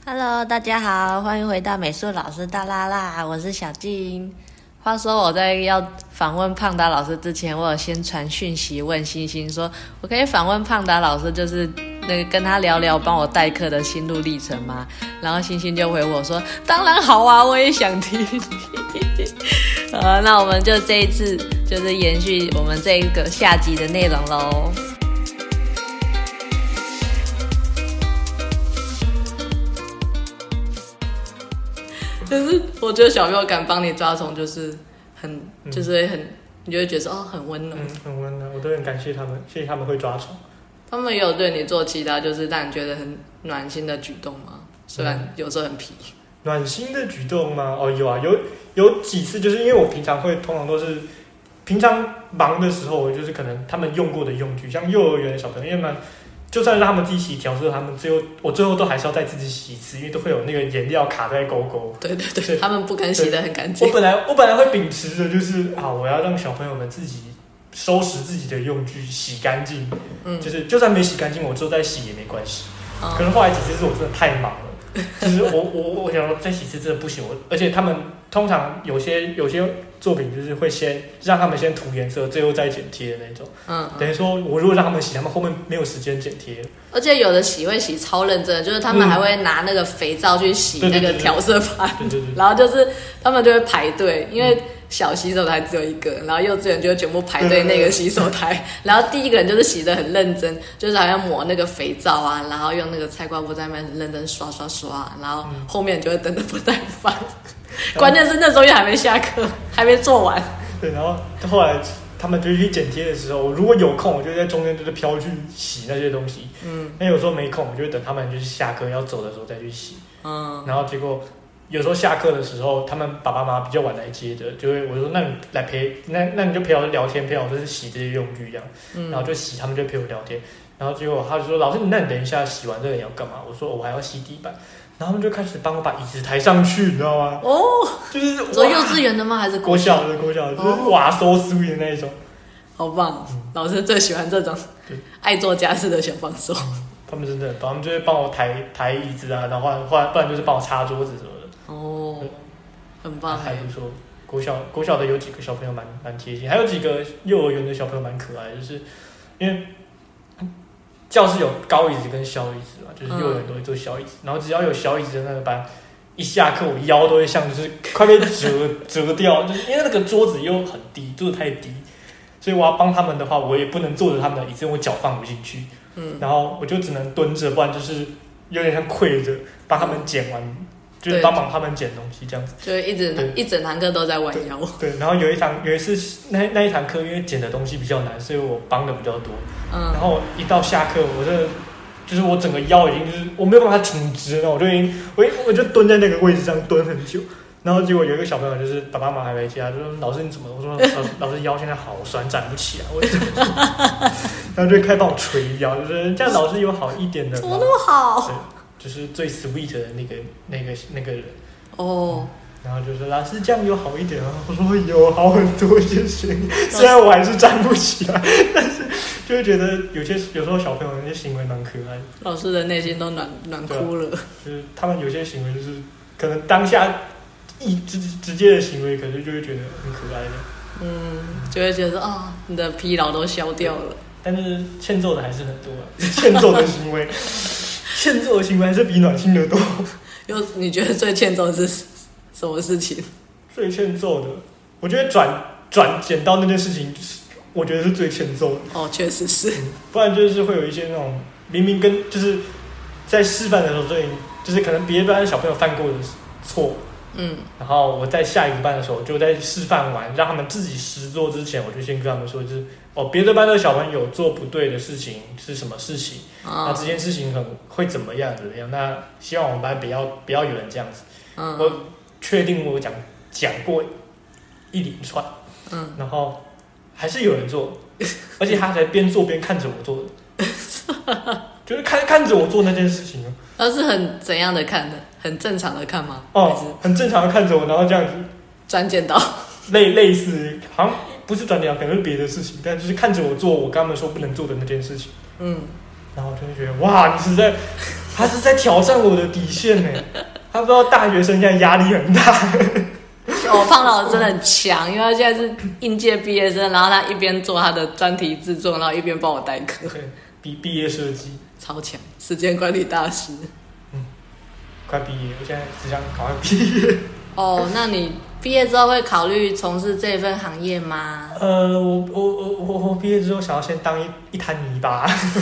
Hello， 大家好，欢迎回到美术老师大啦啦，我是小静。话说我在要访问胖达老师之前，我有先传讯息问星星说，我可以访问胖达老师，就是那个跟他聊聊帮我代课的心路历程吗？然后星星就回我说，当然好啊，我也想听。那我们就这一次就是延续我们这个下集的内容咯。可是我觉得小朋友敢帮你抓虫，就是很，就是很，你就会觉得说哦，很温暖， 很温暖，我都很感谢他们，谢谢他们会抓虫。 他们也有对你做其他就是让你觉得很暖心的举动吗？虽然有时候很皮。 暖心的举动吗？哦，有啊，有几次，就是因为我平常通常都是平常忙的时候，我就是可能他们用过的用具，像幼儿园的小朋友，因为他们就算让他们自己洗调色，他们我最后都还是要再自己洗一次，因为都会有那个颜料卡在勾勾。 对，他们不肯洗得很干净。 我本来会秉持着就是我要让小朋友们自己收拾自己的用具，洗干净。就是就算没洗干净，我之后再洗也没关系。可是后来几次是我真的太忙了，就是我想说再洗一次真的不行，而且他们通常有些作品就是会先让他们先涂颜色，最后再剪贴的那种。等于说我如果让他们洗，他们后面没有时间剪贴。而且有的洗会洗超认真的，就是他们还会拿那个肥皂去洗那个调色盘，然后就是他们就会排队，因为小洗手台只有一个，然后幼稚园就会全部排队那个洗手台，然后第一个人就是洗得很认真，就是还要抹那个肥皂啊，然后用那个菜瓜布在那边认真刷，然后后面就会等着不再翻。关键是那时候又还没下课，还没做完。 对，然后后来他们就去剪贴的时候，如果有空，我就在中间就是飘去洗那些东西。那有时候没空，我就会等他们就是下课要走的时候再去洗。然后结果有时候下课的时候，他们爸爸妈妈比较晚来接的，就会我说那你来陪，那你就陪我聊天，陪我就是洗这些用具这样。然后就洗，他们就陪我聊天。然后结果他就说：“老师，那你等一下洗完这个你要干嘛？”我说：“我还要洗地板。”然后他们就开始帮我把椅子抬上去，你知道吗？就是做幼稚园的吗？还是国小的？就是哇，so sweet的那一种， 好棒！老师最喜欢这种爱做家事的小帮手。 他们真的，他们就会帮我抬椅子啊，然后不然就是帮我擦桌子什么的。 很棒， 还不错。国小的有几个小朋友蛮贴心，还有几个幼儿园的小朋友蛮可爱的，就是因为教室有高椅子跟小椅子嘛，就是幼儿园都会做小椅子，然后只要有小椅子的那个班，一下课我腰都会像就是快被折掉，就是因为那个桌子又很低，坐得太低，所以我要帮他们的话，我也不能坐着他们的椅子，因为我脚放不进去。然后我就只能蹲着，不然就是有点像跪着帮他们剪完，就是帮忙他们剪东西这样子， 就一整堂课都在弯腰。 对，然后有一次那一堂课，因为剪的东西比较难，所以我帮的比较多。然后一到下课，就是我整个腰已经就是我没有办法挺直了，我就蹲在那个位置上蹲很久。然后结果有一个小朋友就是爸爸妈妈还没接，他就说：“老师你怎么了？”我说：“老师腰现在好酸，站不起来。”然后就开始帮我捶腰，就是这样，老师有好一点的。 怎么那么好？ 对，就是最 sweet 的那个人。然后就说：“老师这样有好一点啊。”我说：“有好很多，谢谢你。”虽然我还是站不起来，但是就会觉得有时候小朋友那些行为蛮可爱的。 老师的内心都暖哭了。 就是他们有些行为就是可能当下直接的行为，可是就会觉得很可爱的。 就会觉得你的疲劳都消掉了。 但是欠揍的还是很多欠揍的行为还是比暖心的多。 你觉得最欠揍的是什么事情？ 最欠揍的，我觉得转剪刀那件事情，我觉得是最欠揍的。 确实是。 不然就是会有一些那种明明就是在示范的时候，就是可能别班的小朋友犯过的错。然后我在下一个班的时候，就在示范完让他们自己实做之前，我就先跟他们说，就是别的班的小朋友做不对的事情是什么事情，那这件事情会怎么样，那希望我们班不要有人这样子。我确定我讲过一连串，然后还是有人做，而且他才边做边看着我做的，就是看着我做那件事情。 他是很怎样的看的？很正常的看吗？ 很正常的看着我，然后这样子转剪刀， 类似，好像不是转剪刀，可能是别的事情，但就是看着我做我跟他们说不能做的那件事情。然后我就会觉得哇，你实在他是在挑战我的底线呢。他不知道大学生现在压力很大。 胖老师真的很强，因为他现在是应届毕业生，然后他一边做他的专题制作，然后一边帮我代课。 毕业设计超强，时间管理大师。 快毕业，我现在只想赶快毕业。 那你毕业之后会考虑从事这份行业吗？ 我毕业之后想要先当一滩泥巴。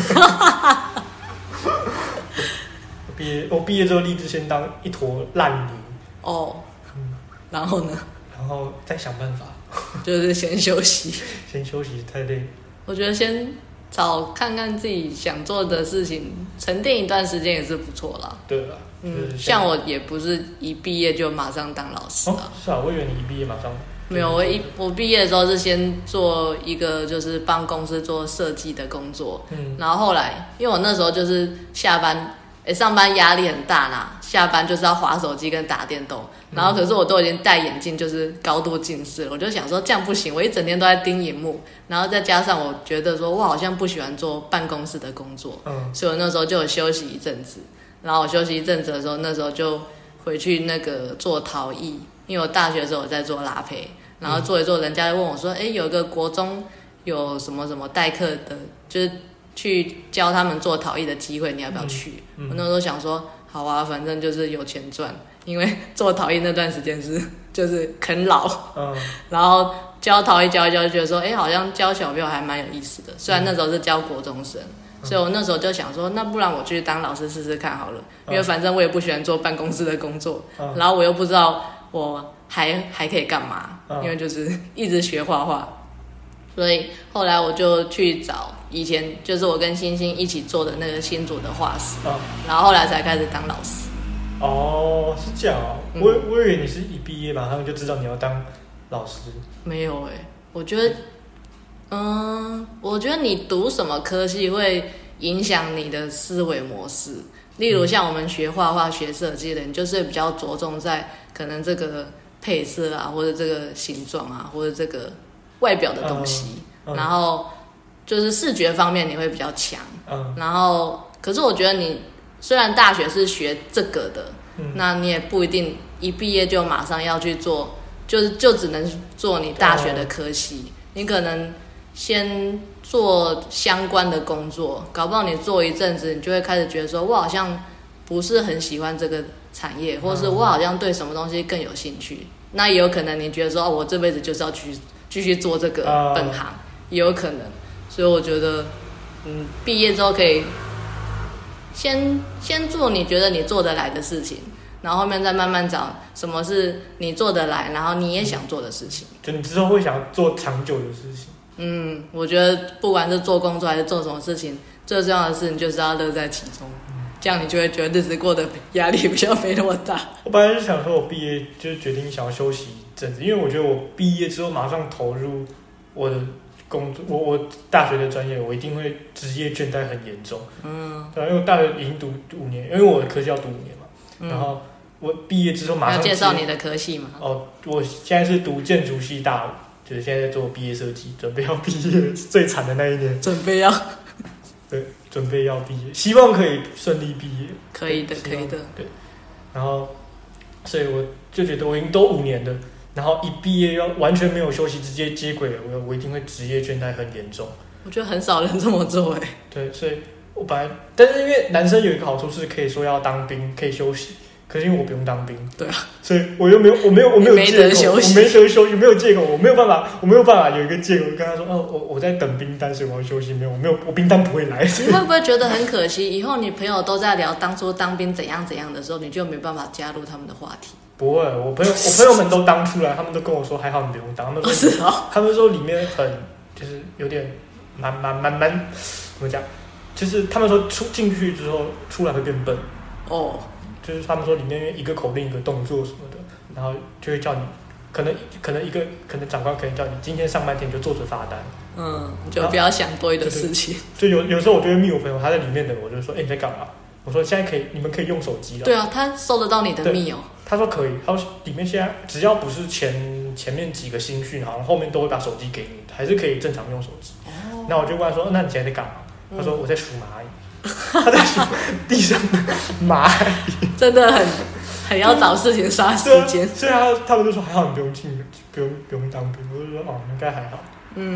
我毕业之后立志先当一坨烂泥。 然后呢？ 然后再想办法。 就是先休息。 先休息太累。 我觉得先找看看自己想做的事情，沉淀一段时间也是不错啦。 对了。 像我也不是一毕业就马上当老师啊。 是啊，我以为你一毕业马上。 没有，我毕业的时候是先做一个就是帮公司做设计的工作，然后后来因为我那时候就是下班，上班压力很大啦，下班就是要滑手机跟打电动，然后可是我都已经戴眼镜，就是高度近视了，我就想说这样不行，我一整天都在盯荧幕，然后再加上我觉得说我好像不喜欢做办公室的工作，所以我那时候就有休息一阵子。然后我休息一阵子的时候，那时候就回去那个做陶艺，因为我大学的时候我在做拉胚，然后做一做，人家就问我说：“有个国中有什么什么代课的，就是去教他们做陶艺的机会，你要不要去？”我那时候想说：“好啊，反正就是有钱赚。”因为做陶艺那段时间就是啃老，然后教陶艺教一教，就觉得说：“好像教小朋友还蛮有意思的。”虽然那时候是教国中生。所以我那时候就想说，那不然我去当老师试试看好了，因为反正我也不喜欢做办公室的工作，然后我又不知道我还可以干嘛，因为就是一直学画画，所以后来我就去找以前就是我跟星星一起做的那个新竹的画室，然后后来才开始当老师。 是这样啊，我以为你是一毕业马上就知道你要当老师。 没有我觉得。我觉得你读什么科系会影响你的思维模式。例如像我们学画画、学设计的人，就是比较着重在可能这个配色啊，或者这个形状啊，或者这个外表的东西。然后就是视觉方面你会比较强。然后，可是我觉得你虽然大学是学这个的，那你也不一定一毕业就马上要去做，就只能做你大学的科系。你可能先做相关的工作，搞不好你做一阵子，你就会开始觉得说，我好像不是很喜欢这个产业，或是我好像对什么东西更有兴趣。那也有可能你觉得说，我这辈子就是要继续做这个本行，也有可能。所以我觉得，毕业之后可以先做你觉得你做得来的事情，然后后面再慢慢找什么是你做得来，然后你也想做的事情。 就你之后会想做长久的事情。 我觉得不管是做工作还是做什么事情，最重要的事情就是要乐在其中，这样你就会觉得日子过得压力比较没那么大。 我本来就想说，我毕业就是决定想要休息一阵子，因为我觉得我毕业之后马上投入我的工作，我大学的专业，我一定会职业倦怠很严重。对，因为我大学已经读5年，因为我的科系要读5年嘛。然后我毕业之后马上要介绍你的科系吗？ 我现在是读建筑系大5。就是现在在做毕业设计，准备要毕业，最惨的那一年。准备要毕业，希望可以顺利毕业。可以的。对，然后，所以我就觉得我已经都5年了，然后一毕业要完全没有休息，直接接轨了，我一定会职业倦怠很严重。我觉得很少人这么做对，所以我本来，但是因为男生有一个好处是可以说要当兵，可以休息。可是因为我不用当兵，对啊，所以我没有借口，我没有借口，我没有办法有一个借口跟他说，我在等兵单，所以我要休息。我兵单不会来。你会不会觉得很可惜？以后你朋友都在聊当初当兵怎样的时候，你就没办法加入他们的话题？不会，我朋友们都当出来，他们都跟我说还好你不用当，他们说里面很就是有点蛮怎么讲，就是他们说进去之后出来会变笨就是他们说里面一个口令一个动作什么的，然后就会叫你，可能长官可能叫你今天上半天就坐着发单，就不要想多余的事情。就有时候我就会密我朋友，他在里面的，我就说，你在干嘛？我说现在你们可以用手机了。对啊，他收得到你的密他说可以，他说里面现在只要不是前面几个新讯，好像后面都会把手机给你，还是可以正常用手机。那我就问他说，那你现在在干嘛？他说我在数蚂蚁。 他在数地上的蚂蚁， 真的很要找事情杀时间。 所以他们就说还好你不用当兵，我就说哦应该还好。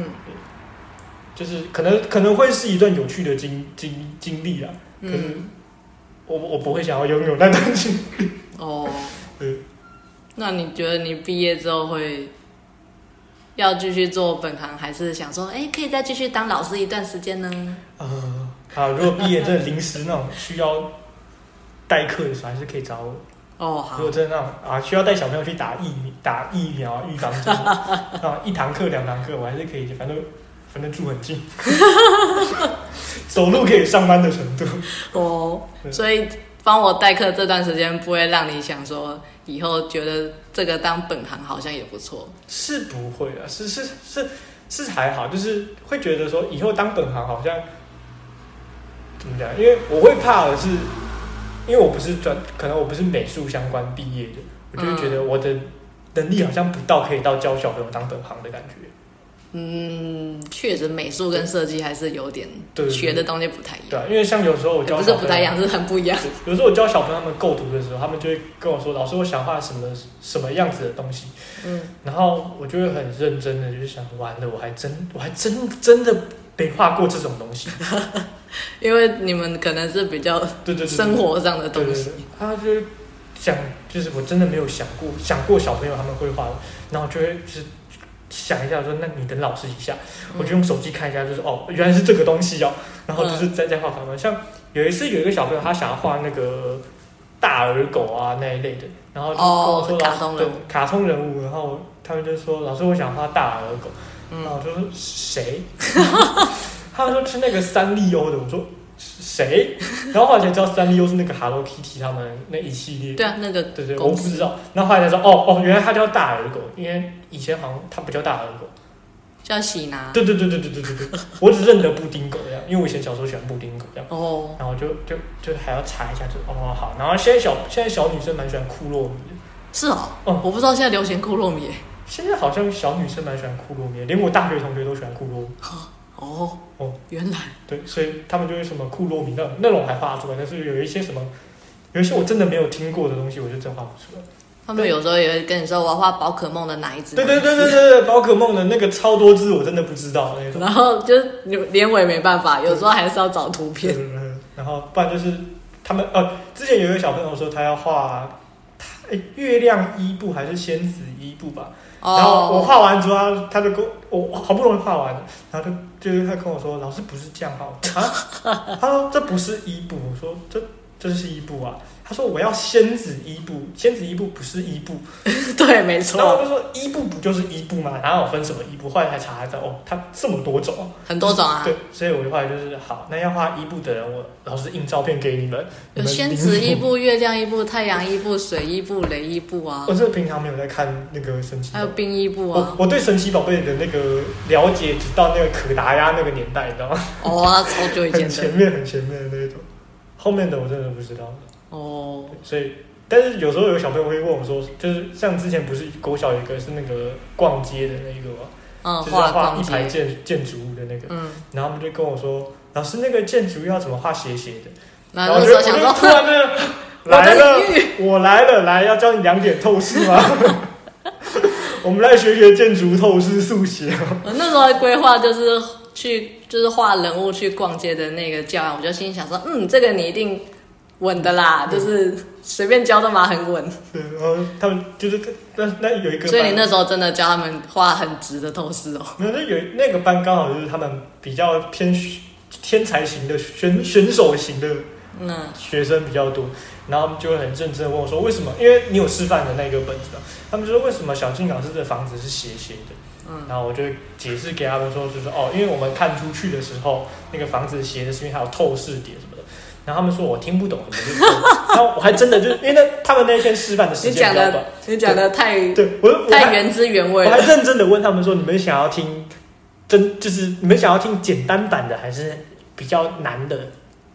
就是可能会是一段有趣的经历啦，可是我不会想要拥有那段经历。 哦，对。那你觉得你毕业之后会要继续做本行，还是想说，可以再继续当老师一段时间呢？ 好，如果毕业真的临时那种需要代课的时候，还是可以找我。哦，好。如果真的那种需要带小朋友去打疫苗预防针，1堂课2堂课，我还是可以，反正住很近，走路可以上班的程度。哦， 所以帮我代课这段时间不会让你想说以后觉得这个当本行好像也不错。 是不会的，是还好，就是会觉得说以后当本行好像怎么讲？因为我会怕的是，因为我不是可能我不是美术相关毕业的，我就会觉得我的能力好像不到可以到教小朋友当本行的感觉。 确实美术跟设计还是有点学的东西不太一样。 对，因为像有时候我教不是不太一样，是很不一样。 有时候我教小朋友他们构图的时候，他们就会跟我说：“老师，我想画什么样子的东西。”然后我就会很认真的就是想，完了，我还真的没画过这种东西。 因为你们可能是比较生活上的东西。 他就想，就是我真的没有想过小朋友他们会画的，然后就会就是。想一下说，那你等老师一下，我就用手机看一下，就是原来是这个东西哦，然后就是再画他们。像有一次有一个小朋友，他想要画那个大耳狗啊那一类的，然后就跟我说卡通人物，然后他们就说老师我想画大耳狗，然后我就说谁？他们说是那个三丽鸥的，我说谁？然后后来才知道三丽鸥是那个 Hello Kitty 他们那一系列。 对啊，那个对，我不知道。然后后来才说原来他叫大耳狗，因为以前好像他不叫大耳狗， 叫喜拿。 对，我只认得布丁狗这样，因为我以前小时候喜欢布丁狗这样。然后就还要查一下，就好。然后现在小女生蛮喜欢库洛米的。 是哦，我不知道现在流行库洛米。 现在好像小女生蛮喜欢库洛米的，连我大学同学都喜欢库洛米。 原来对，所以他们就会什么库洛米那种还画出来，但是有一些我真的没有听过的东西，我就真画不出来。 他们有时候也会跟你说我要画宝可梦的哪一只。 对，宝可梦的那个超多只我真的不知道那种。 然后就连我也没办法，有时候还是要找图片。 然后不然就是他们之前有一个小朋友说他要画月亮伊布还是仙子伊布吧。然后我画完之后，他就跟我好不容易画完，然后就是他跟我说：“老师不是这样画啊。”他说：“这不是伊布。”我说：“这是伊布啊。”他说：“我要仙子伊布，仙子伊布不是伊布。” 对，没错。 然后我就说：“伊布不就是伊布吗？哪有分什么伊布？”后来才查到它这么多种， 很多种啊。 对，所以我就后来就是好，那要画伊布的人，我老师印照片给你们。 有仙子伊布、月亮伊布、太阳伊布、水伊布、雷伊布啊。 我这平常没有在看那个神奇， 还有冰伊布啊。 我对神奇宝贝的那个了解，直到那个可达鸭那个年代，你知道吗？ 超久以前的， 很前面的那种，后面的我真的不知道。所以，但是有时候有小朋友会问我说，就是像之前不是国小有一个是那个逛街的那个吗？就是要画一排建筑物的那个，然后他们就跟我说，老师那个建筑物要怎么画斜斜的？ 然后我就想说， 突然的我来了，来要教你2点透视吗？我们来学建筑透视速写。 我那时候规划就是画人物去逛街的那个教案，我就心里想说，这个你一定稳的啦，就是随便教都嘛很稳。 对，然后他们就是那有一个班， 所以你那时候真的教他们画很直的透视哦。 没有，那个班刚好就是他们比较偏天才型的选手型的学生比较多，然后他们就会很认真的问我说，为什么？因为你有示范的那个本子嘛，他们就说为什么小静老师的房子是斜斜的？然后我就解释给他们说，就是因为我们看出去的时候，那个房子斜的是因为它有透视点什么的。然后他们说我听不懂，然后我还真的就因为他们那天示范的时间比较短， 你讲的太太原汁原味了。 我还认真的问他们说，你们想要听就是你们想要听简单版的，还是比较难的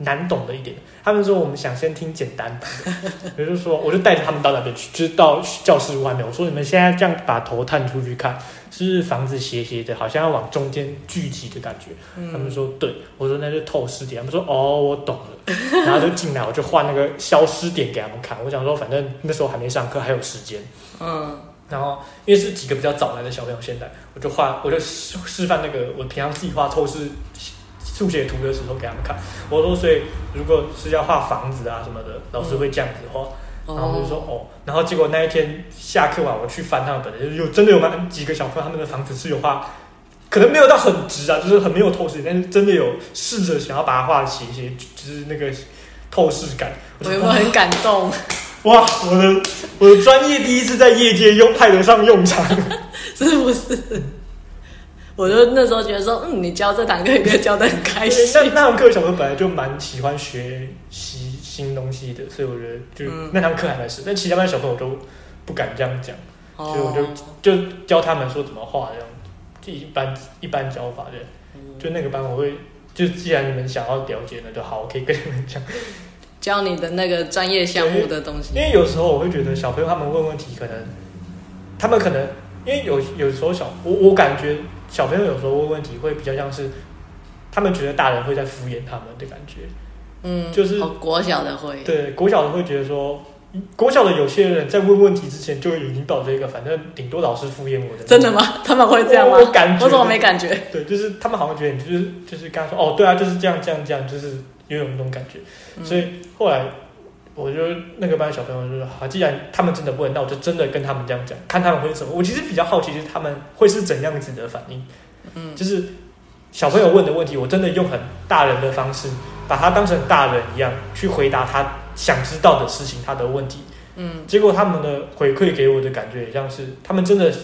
难懂的一点。他们说我们想先听简单版的，我就说我就带着他们到那边去，就是到教室外面。我说你们现在这样把头探出去看，是房子斜斜的，好像要往中间聚集的感觉。他们说对，我说那就透视点。他们说哦，我懂了，然后就进来，我就画那个消失点给他们看。我想说反正那时候还没上课，还有时间。然后因为是几个比较早来的小朋友，现在我就示范那个我平常自己画透视速写图的时候给他们看。我说所以如果是要画房子啊什么的，老师会这样子画。然后我就说哦，然后结果那一天下课完，我去翻他们本子，真的有几个小朋友他们的房子是有画，可能没有到很直啊，就是很没有透视，但是真的有试着想要把它画斜斜，就是那个透视感。 我有没有很感动？ 哇，我的专业第一次在业界派得上用场， 是不是？我就那时候觉得说，你教这堂课应该教得很开心。 那堂课小朋友本来就蛮喜欢学习新东西的，所以我觉得就那堂课还蛮适。但其他班小朋友都不敢这样讲，所以我就教他们说怎么画这样，就一般教法的。就那个班我会，就既然你们想要了解，那就好，我可以跟你们讲。 教你的那个专业项目的东西。 因为有时候我会觉得小朋友他们问问题，他们可能因为有时候我感觉小朋友有时候问问题会比较像是他们觉得大人会在敷衍他们的感觉。就是国小的会， 对，国小的会觉得说，国小的有些人在问问题之前就已经抱着一个反正顶多老师敷衍我的。 真的吗？他们会这样吗？ 我感觉， 我怎么没感觉？ 对，就是他们好像觉得你就是跟他说哦，对啊，就是这样，就是有那种感觉。所以后来我就那个班小朋友就说，好，既然他们真的不能，那我就真的跟他们这样讲，看他们会是什么。我其实比较好奇，就是他们会是怎样子的反应。就是小朋友问的问题，我真的用很大人的方式，把他当成大人一样去回答他想知道的事情，他的问题。结果他们的回馈给我的感觉也像是他们真的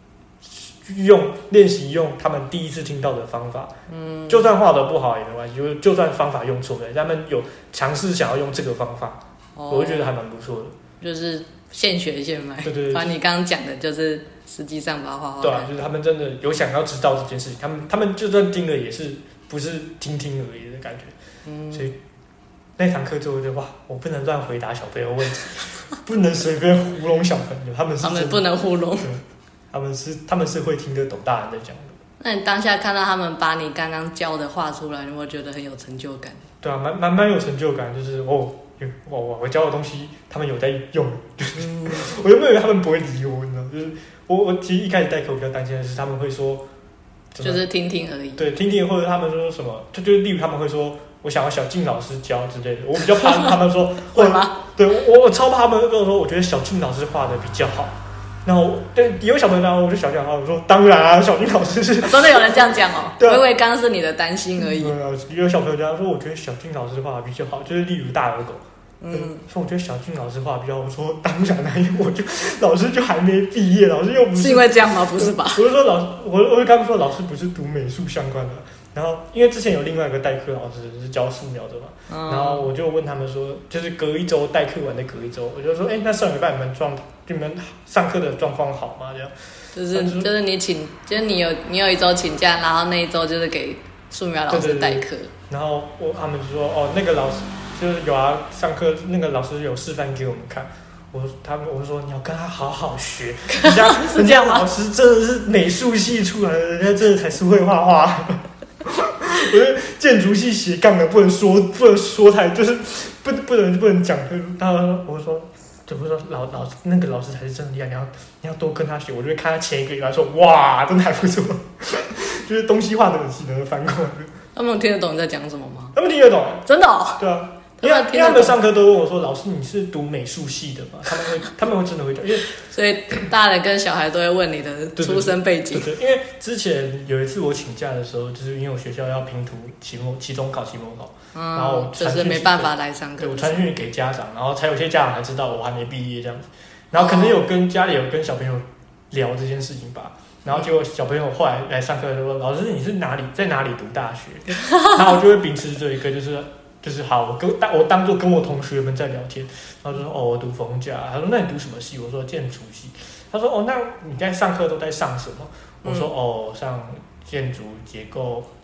练习用他们第一次听到的方法。就算画的不好也没关系，就算方法用错了，他们有尝试想要用这个方法，我会觉得还蛮不错的。 就是现学现卖。 对。 把你刚刚讲的，就是实际上把它画。 对啊，就是他们真的有想要知道这件事情，他们就算听了也是不是听而已的感觉。所以那堂课之后就哇，我不能乱回答小朋友问题，不能随便糊弄小朋友，他们不能糊弄。 他们是会听得懂大人在讲的。 那你当下看到他们把你刚刚教的画出来，你会觉得很有成就感？ 对啊，蛮有成就感，就是我教的东西他们有在用。我原本以为他们不会理我，你知道，就是我其实一开始代课我比较担心的是他们会说， 就是听听而已。 对，听听，或者他们说什么，就是例如他们会说我想要小静老师教之类的，我比较怕他们说会吗？ 对，我超怕他们跟我说，我觉得小静老师画的比较好。然后对，有小朋友，我就小讲话，我说当然啊，小静老师是真的有人这样讲哦。 对啊， 我以为刚刚是你的担心而已。 有小朋友这样说，我觉得小静老师画的比较好，就是例如大耳狗。说我觉得小静老师画比较好，我说当然啊，因为老师就还没毕业，老师又不是因为这样吗？不是吧？ 我就说我就跟他们说老师不是读美术相关的。然后因为之前有另外一个代课老师是教素描的嘛，然后我就问他们说，就是隔一周代课完的隔一周，我就说，那上礼拜你们上课的状况好吗？这样就是你请，就是你有一周请假，然后那一周就是给素描老师代课。 然后他们就说，那个老师就是有啊，上课那个老师有示范给我们看。我就说你要跟他好好学，人家老师真的是美术系出来的，人家真的才是会画画。我觉得建筑系斜杠的不能说太，就是不能讲。我说那个老师才是真的厉害，你要多跟他学。我就会看他前一个礼拜说，哇，真的还不错，就是东西画的很细的翻过来。 他们听得懂你在讲什么吗？ 他们听得懂， 真的哦。 对啊。因为他们上课都问我说：“老师，你是读美术系的吗？”他们会真的会讲，因为所以大人跟小孩都会问你的出生背景。 对，因为之前有一次我请假的时候，就是因为我学校要拼图期中考、期末考，然后就是没办法来上课。 对，我传讯给家长，然后才有些家长才知道我还没毕业这样子，然后可能有跟家里有跟小朋友聊这件事情吧。然后结果小朋友后来来上课说：“老师，你是在哪里读大学？”然后我就会秉持着一个就是好，我当做跟我同学们在聊天，然后就说我读逢甲，他说那你读什么系？我说建筑系。他说那你在上课都在上什么？我说上建筑结构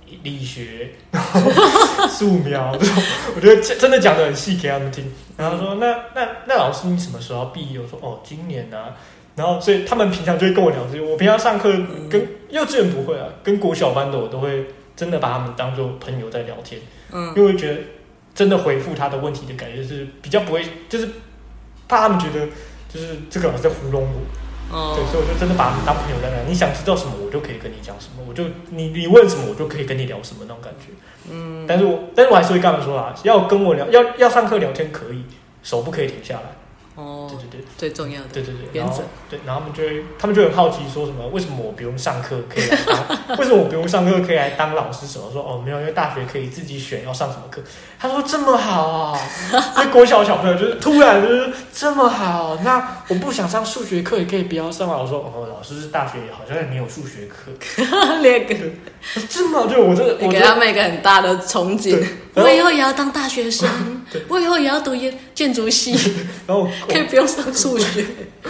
理学，然后素描这种，我觉得真的讲得很细给他们听。然后说那老师你什么时候要毕业？我说哦今年啊。然后所以他们平常就会跟我聊这些。我平常上课跟幼稚园不会啊，跟国小班的我都会真的把他们当作朋友在聊天。因为我觉得真的回复他的问题的感觉是比较不会，就是怕他们觉得就是这个老师在糊弄我。对，所以我就真的把他们当朋友在聊。你想知道什么，我就可以跟你讲什么，你问什么，我就可以跟你聊什么那种感觉。但是我还是会跟他们说啊，要跟我聊，要上课聊天可以，手不可以停下来。对， 最重要的对原则。 然后他们就很好奇说什么，为什么我不用上课可以来当？为什么我不用上课可以来当老师什么？说哦没有，因为大学可以自己选要上什么课。他说这么好啊，那国小小朋友就是突然就是这么好，那我不想上数学课也可以不要上啊。我说哦，老师是大学好像也没有数学课，这么就我你给他们一个很大的憧憬，我以后也要当大学生，我以后也要读建筑系， 然后可以不用上数学。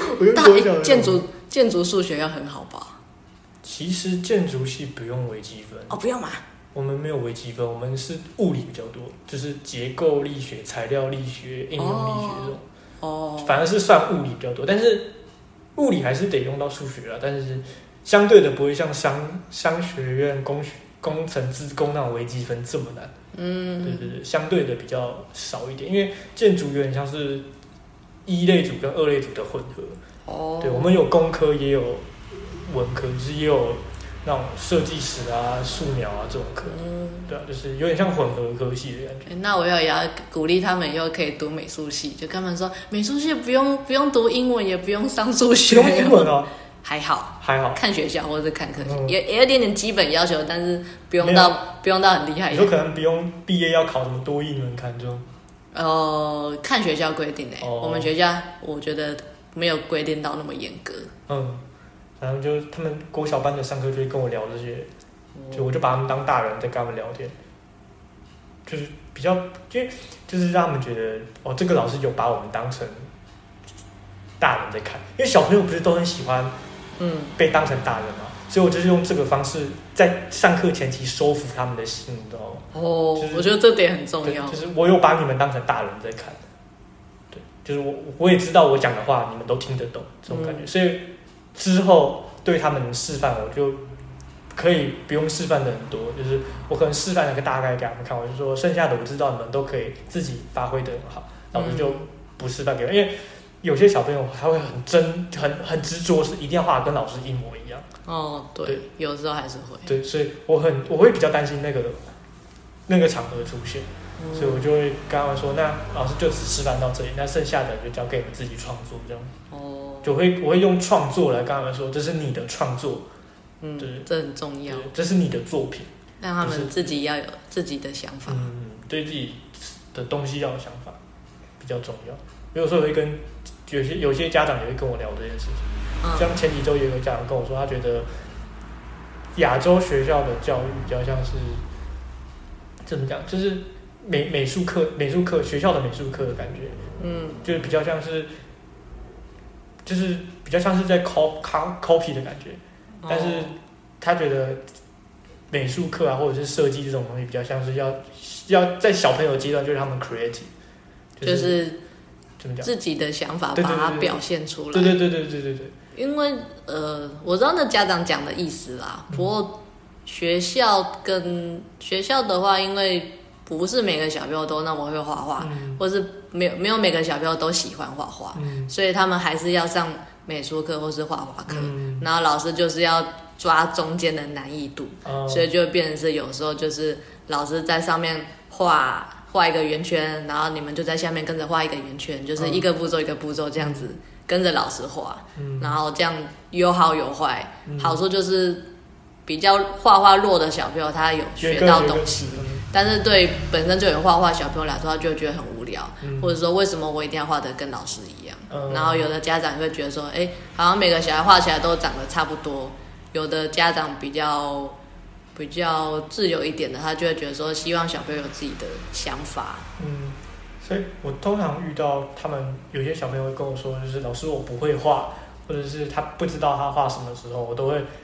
建筑数学要很好吧？ 其实建筑系不用微积分哦，不用嘛。 我们没有微积分，我们是物理比较多，就是结构力学、材料力学、应用力学这种。反而是算物理比较多，但是物理还是得用到数学啊。但是相对的不会像商学院、工程、资工那种微积分这么难。对，相对的比较少一点，因为建筑有点像是一类组跟二类组的混合。对，我们有工科也有文科，就是也有那种设计史啊、素描啊这种课。对啊，就是有点像混合科系的感觉。 那我也要鼓励他们以后可以读美术系，就跟他们说美术系不用读英文，也不用上数学。 不用英文哦。 还好， 看学校或者是看科系，也有点基本要求，但是不用到很厉害。 你说可能不用毕业要考什么多益门槛就？ 看学校规定我们学校我觉得没有规定到那么严格。 然后就他们国小班的上课就会跟我聊这些，就我就把他们当大人在跟他们聊天，就是比较就是让他们觉得这个老师有把我们当成大人在看，因为小朋友不是都很喜欢被当成大人嘛，所以我就是用这个方式在上课前期收服他们的心，你知道吗？ 我觉得这点很重要， 就是我有把你们当成大人在看，对，就是我也知道我讲的话你们都听得懂这种感觉，所以之后对他们示范我就可以不用示范的很多，就是我可能示范了个大概给他们看，我就说剩下的我知道你们都可以自己发挥的很好，老师就不示范给我，因为有些小朋友他会很执着，是一定要画的跟老师一模一样。 对，有时候还是会。 对，所以我会比较担心那个场合出现，所以我就会跟他们说，那老师就只示范到这里，那剩下的就交给你们自己创作这样。就我会用创作来跟他们说，这是你的创作。对， 这很重要。 这是你的作品， 让他们自己要有自己的想法。 对自己的东西要有想法比较重要。有时候会跟有些家长也会跟我聊这件事情。像前几周有一个家长跟我说，他觉得亚洲学校的教育比较像是怎么讲，就是美术课学校的美术课的感觉。就是比较像是在 copy 的感觉。但是他觉得美术课啊，或者是设计这种东西，比较像是要在小朋友阶段就让他们 creative， 就是怎么讲， 自己的想法把它表现出来。 对。 因为我知道那家长讲的意思啦，不过学校的话，因为不是每个小朋友都那么会画画，或是没有每个小朋友都喜欢画画，所以他们还是要上美术课或是画画课，然后老师就是要抓中间的难易度，所以就变成是有时候就是老师在上面画一个圆圈，然后你们就在下面跟着画一个圆圈，就是一个步骤一个步骤这样子跟着老师画，然后这样有好有坏，好处就是比较画画弱的小朋友他有学到东西，但是对本身就有画画小朋友来说，他就会觉得很无聊，或者说为什么我一定要画得跟老师一样？然后有的家长会觉得说，好像每个小孩画起来都长得差不多。有的家长比较自由一点的，他就会觉得说，希望小朋友有自己的想法。 所以我通常遇到他们有些小朋友会跟我说，就是老师我不会画，或者是他不知道他画什么时候，我都会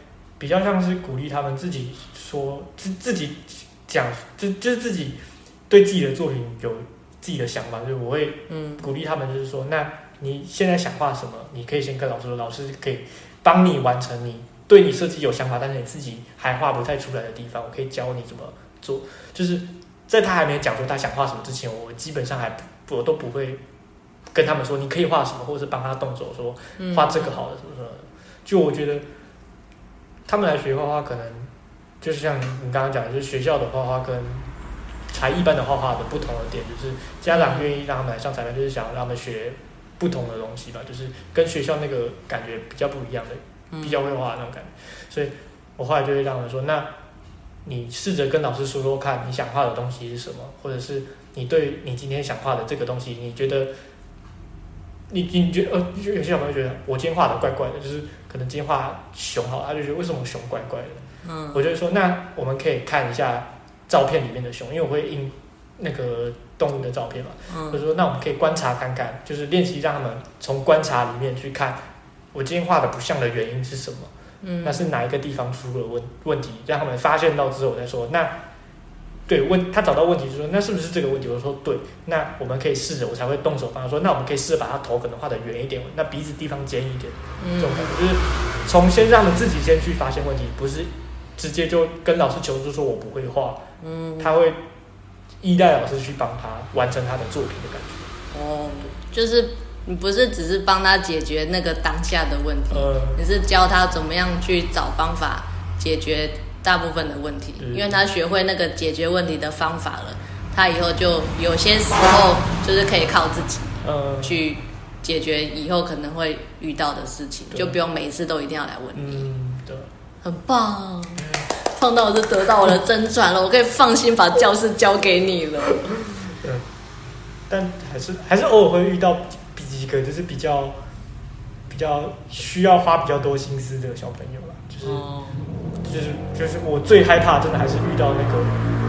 比较像是鼓励他们自己说自己讲，就是自己对自己的作品有自己的想法，就是我会鼓励他们，就是说，那你现在想画什么，你可以先跟老师说，老师可以帮你完成你对你设计有想法，但是你自己还画不太出来的地方，我可以教你怎么做。就是在他还没讲说他想画什么之前，我基本上我都不会跟他们说你可以画什么，或者是帮他动手说画这个好了什么什么的。就我觉得他们来学画画，可能就是像你刚刚讲的，就是学校的画画跟才艺班的画画的不同的点，就是家长愿意让他们来上才班，就是想让他们学不同的东西吧，就是跟学校那个感觉比较不一样的，比较会画的那种感觉。所以我后来就会让他们说，那你试着跟老师说说看，你想画的东西是什么，或者是你对你今天想画的这个东西，你觉得你觉得有些小朋友觉得我今天画的怪怪的，就是可能今天画熊好，他就觉得为什么熊怪怪的？我就会说，那我们可以看一下照片里面的熊，因为我会印那个动物的照片嘛。我就说，那我们可以观察看看，就是练习让他们从观察里面去看，我今天画的不像的原因是什么？那是哪一个地方出了问题？让他们发现到之后，我再说，那对他找到问题，就说那是不是这个问题？我说对，那我们可以试着，我才会动手帮他说，那我们可以试着把他头可能画得圆一点，那鼻子地方尖一点，这种感觉就是从先让他们自己先去发现问题，不是直接就跟老师求助说我不会画，他会依赖老师去帮他完成他的作品的感觉。 就是你不是只是帮他解决那个当下的问题，你是教他怎么样去找方法解决大部分的问题，因为他学会那个解决问题的方法了，他以后就有些时候就是可以靠自己去解决以后可能会遇到的事情，就不用每一次都一定要来问你。 对， 很棒，碰到我就得到我的真传了，我可以放心把教室交给你了。 但还是偶尔会遇到几个就是比较需要花比较多心思的小朋友啦，就是我最害怕，真的还是遇到那个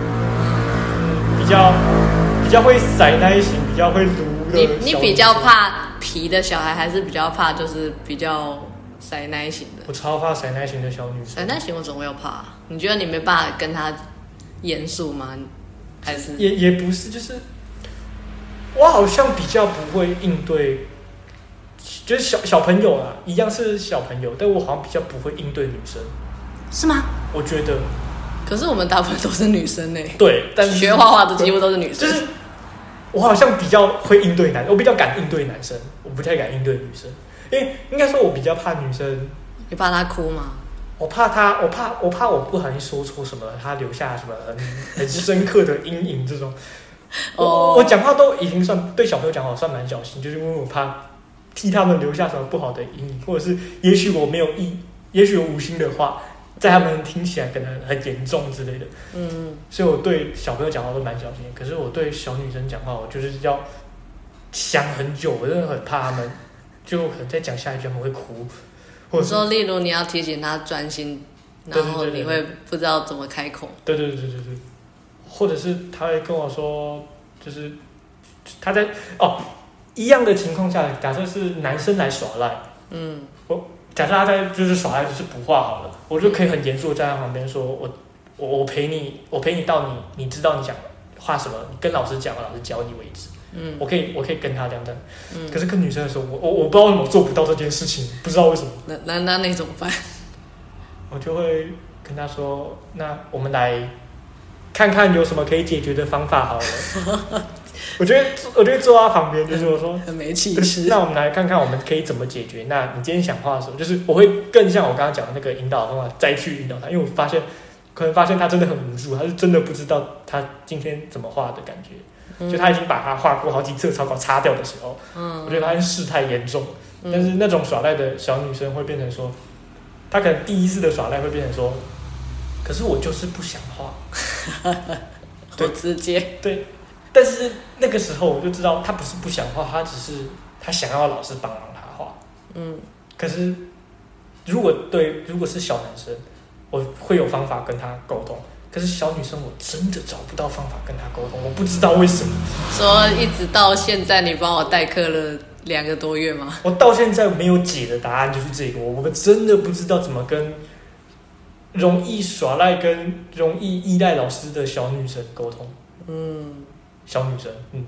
比较会塞奶型、比较会撸的。你比较怕皮的小孩，还是比较怕就是比较塞奶型的？ 我超怕塞奶型的小女生。 塞奶型我总会有怕。你觉得你没办法跟她严肃吗？还是也不是，就是我好像比较不会应对。就是小朋友啦，一样是小朋友，但我好像比较不会应对女生， 是吗？ 我觉得， 可是我们大部分都是女生呢。 对，但是学画画的几乎都是女生。 就是我好像比较会应对我比较敢应对男生，我不太敢应对女生，因为应该说我比较怕女生。 你怕她哭吗？ 我怕我不小心说错什么，她留下什么很深刻的阴影这种。我讲话都已经算对小朋友讲话算蛮小心，就是因为我怕替他们留下什么不好的阴影，或者是也许我没有也许我无心的话，在他们听起来可能很严重之类的。所以我对小朋友讲话都蛮小心，可是我对小女生讲话，我就是要想很久，我真的很怕他们，就可能再讲下一句他们会哭。或者说， 例如你要提醒他专心，然后你会不知道怎么开口。对， 或者是他会跟我说，就是他在一样的情况下，假设是男生来耍赖，假设他在就是耍赖，就是不画好了，我就可以很严肃的站在旁边说，我陪你到你知道你想画什么，你跟老师讲，老师教你为止。我可以跟他这样。可是跟女生的时候，我不知道为什么做不到这件事情，不知道为什么。 那你怎么办？ 我就会跟他说，那我们来看看有什么可以解决的方法好了。我觉得坐在旁边，就是我说很没气势。 那我们来看看我们可以怎么解决。那你今天想画的时候，就是我会更像我刚刚讲的那个引导方法，再去引导他，因为我可能发现他真的很无助，他是真的不知道他今天怎么画的感觉。就他已经把他画过好几次草稿擦掉的时候，我觉得发现事态严重。但是那种耍赖的小女生会变成说，她可能第一次的耍赖会变成说，可是我就是不想画。 对，直接对。 但是那个时候我就知道，他不是不想画，他只是他想要老师帮忙他画。可是如果是小男生，我会有方法跟他沟通。可是小女生，我真的找不到方法跟她沟通，我不知道为什么。 说一直到现在，你帮我代课了2个多月吗？ 我到现在没有解的答案就是这个，我真的不知道怎么跟容易耍赖跟容易依赖老师的小女生沟通。小女生，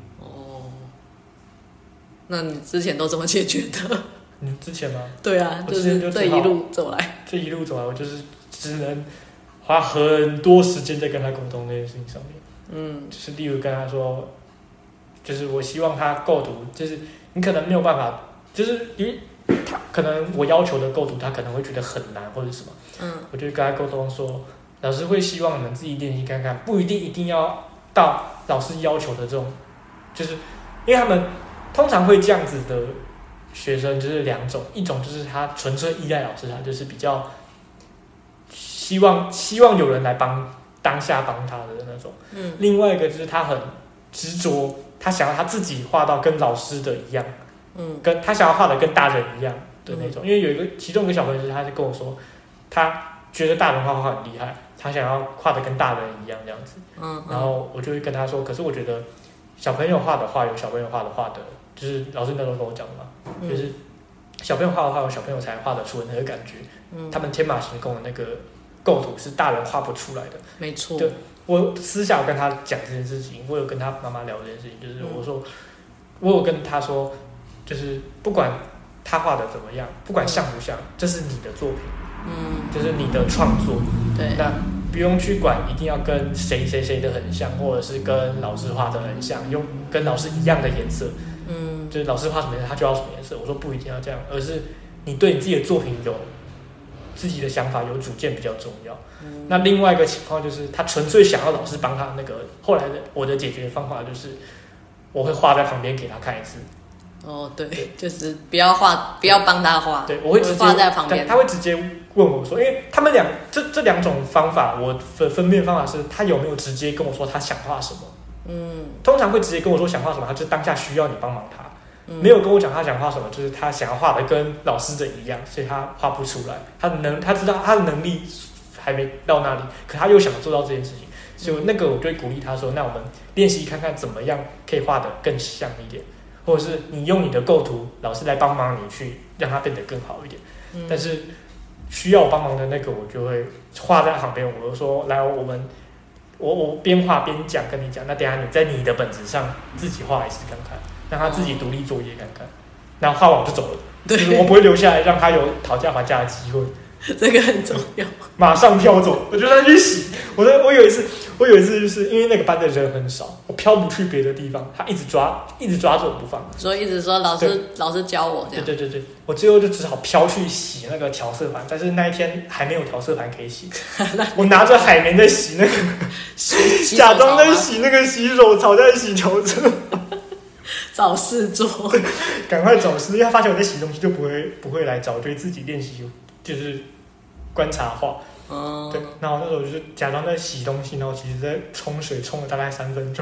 那你之前都怎么解决的？ 你之前吗？ 对啊，就是这一路走来， 我就是只能花很多时间在跟他沟通这件事情上面。就是例如跟他说，就是我希望他构图，就是你可能没有办法，就是因为他可能我要求的构图，他可能会觉得很难或者什么。我就跟他沟通说，老师会希望你们自己练习看看，不一定要到老师要求的这种，就是因为他们通常会这样子的学生就是两种，一种就是他纯粹依赖老师，他就是比较希望有人来当下帮他的那种。另外一个就是他很执着，他想要他自己画到跟老师的一样，跟他想要画的跟大人一样的那种。因为其中一个小朋友，他就跟我说，他觉得大人画画很厉害，他想要画的跟大人一样这样子。然后我就会跟他说，可是我觉得小朋友画的画有小朋友画的画的，就是老师那时候跟我讲的嘛，就是小朋友画的画有小朋友才画得出的那个感觉。他们天马行空的那个构图是大人画不出来的。 没错。 对，我私下有跟他讲这件事情，我有跟他妈妈聊这件事情，就是我说，我有跟他说，就是不管他画的怎么样，不管像不像，这是你的作品，就是你的创作。 对， 那不用去管一定要跟谁的很像，或者是跟老师画的很像，用跟老师一样的颜色。就是老师画什么颜色，他就要什么颜色。我说不一定要这样，而是你对你自己的作品有自己的想法，有主见比较重要。那另外一个情况就是他纯粹想要老师帮他那个，后来我的解决方法就是我会画在旁边给他看一次。 对，就是不要帮他画。 对，我会直接画在旁边。 他会直接问我说，因为他们这两种方法，我的分辨方法是他有没有直接跟我说他想画什么。通常会直接跟我说想画什么，他就当下需要你帮忙他。没有跟我讲他想画什么，就是他想要画的跟老师的一样，所以他画不出来。他知道他的能力还没到那里，可他又想做到这件事情，所以那个我就会鼓励他说，那我们练习看看怎么样可以画得更像一点，或者是你用你的构图，老师来帮忙你去让它变得更好一点。但是需要我帮忙的那个，我就会画在旁边，我就说来，我边画边讲，跟你讲，那等一下你在你的本子上自己画一次看看，让他自己独立作业看看，然后画完我就走了。就是我不会留下来让他有讨价还价的机会。 这个很重要。 马上飘走，我就让他去洗。我有一次就是因为那个班的人很少，我飘不去别的地方，他一直抓着我不放， 所以一直说老师教我这样。 对，我最后就只好飘去洗那个调色盘，但是那一天还没有调色盘可以洗，我拿着海绵在洗那个，假装在洗那个洗手槽，在洗调色。 找事做， 赶快找事，因为他发现我在洗东西，就不会来找，就会自己练习，就是观察画。对，然后那时候就是假装在洗东西，然后其实在冲水，冲了大概3分钟。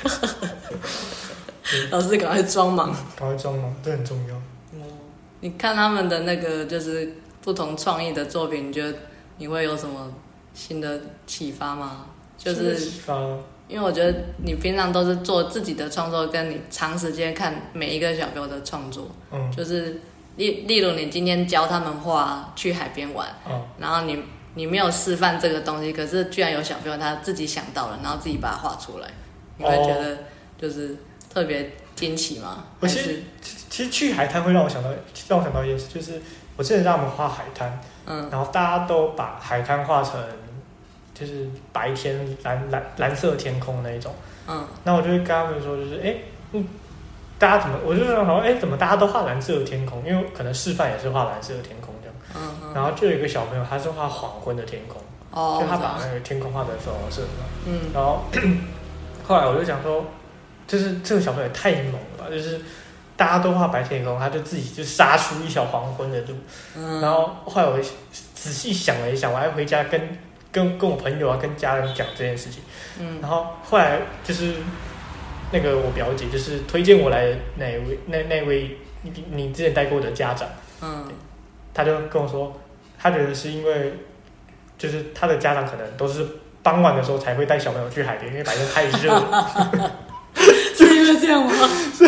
老师赶快装忙， 这很重要。 你看他们的那个就是不同创意的作品，你觉得你会有什么新的启发吗？就是启发。 因为我觉得你平常都是做自己的创作，跟你长时间看每一个小朋友的创作，就是例如你今天教他们画去海边玩，然后你没有示范这个东西，可是居然有小朋友他自己想到了，然后自己把它画出来，你会觉得就是特别惊奇吗？ 其实去海滩会让我想到一件事，就是我之前让他们画海滩，然后大家都把海滩画成就是白天蓝色天空那一种，那我就会跟他们说，就是大家怎么，我就想说，怎么大家都画蓝色的天空？因为可能示范也是画蓝色的天空这样，然后就有一个小朋友他是画黄昏的天空，就他把那个天空画成粉红色的，然后后来我就想说，就是这个小朋友也太猛了吧，就是大家都画白天空，他就自己就杀出一条黄昏的路，然后后来我仔细想了一想，我还回家跟我朋友跟家人讲这件事情，然后后来就是那个我表姐就是推荐我来的那位你之前带过的家长，他就跟我说，他觉得是因为就是他的家长可能都是傍晚的时候才会带小朋友去海边，因为白天太热了。 是因为这样吗？ 所以他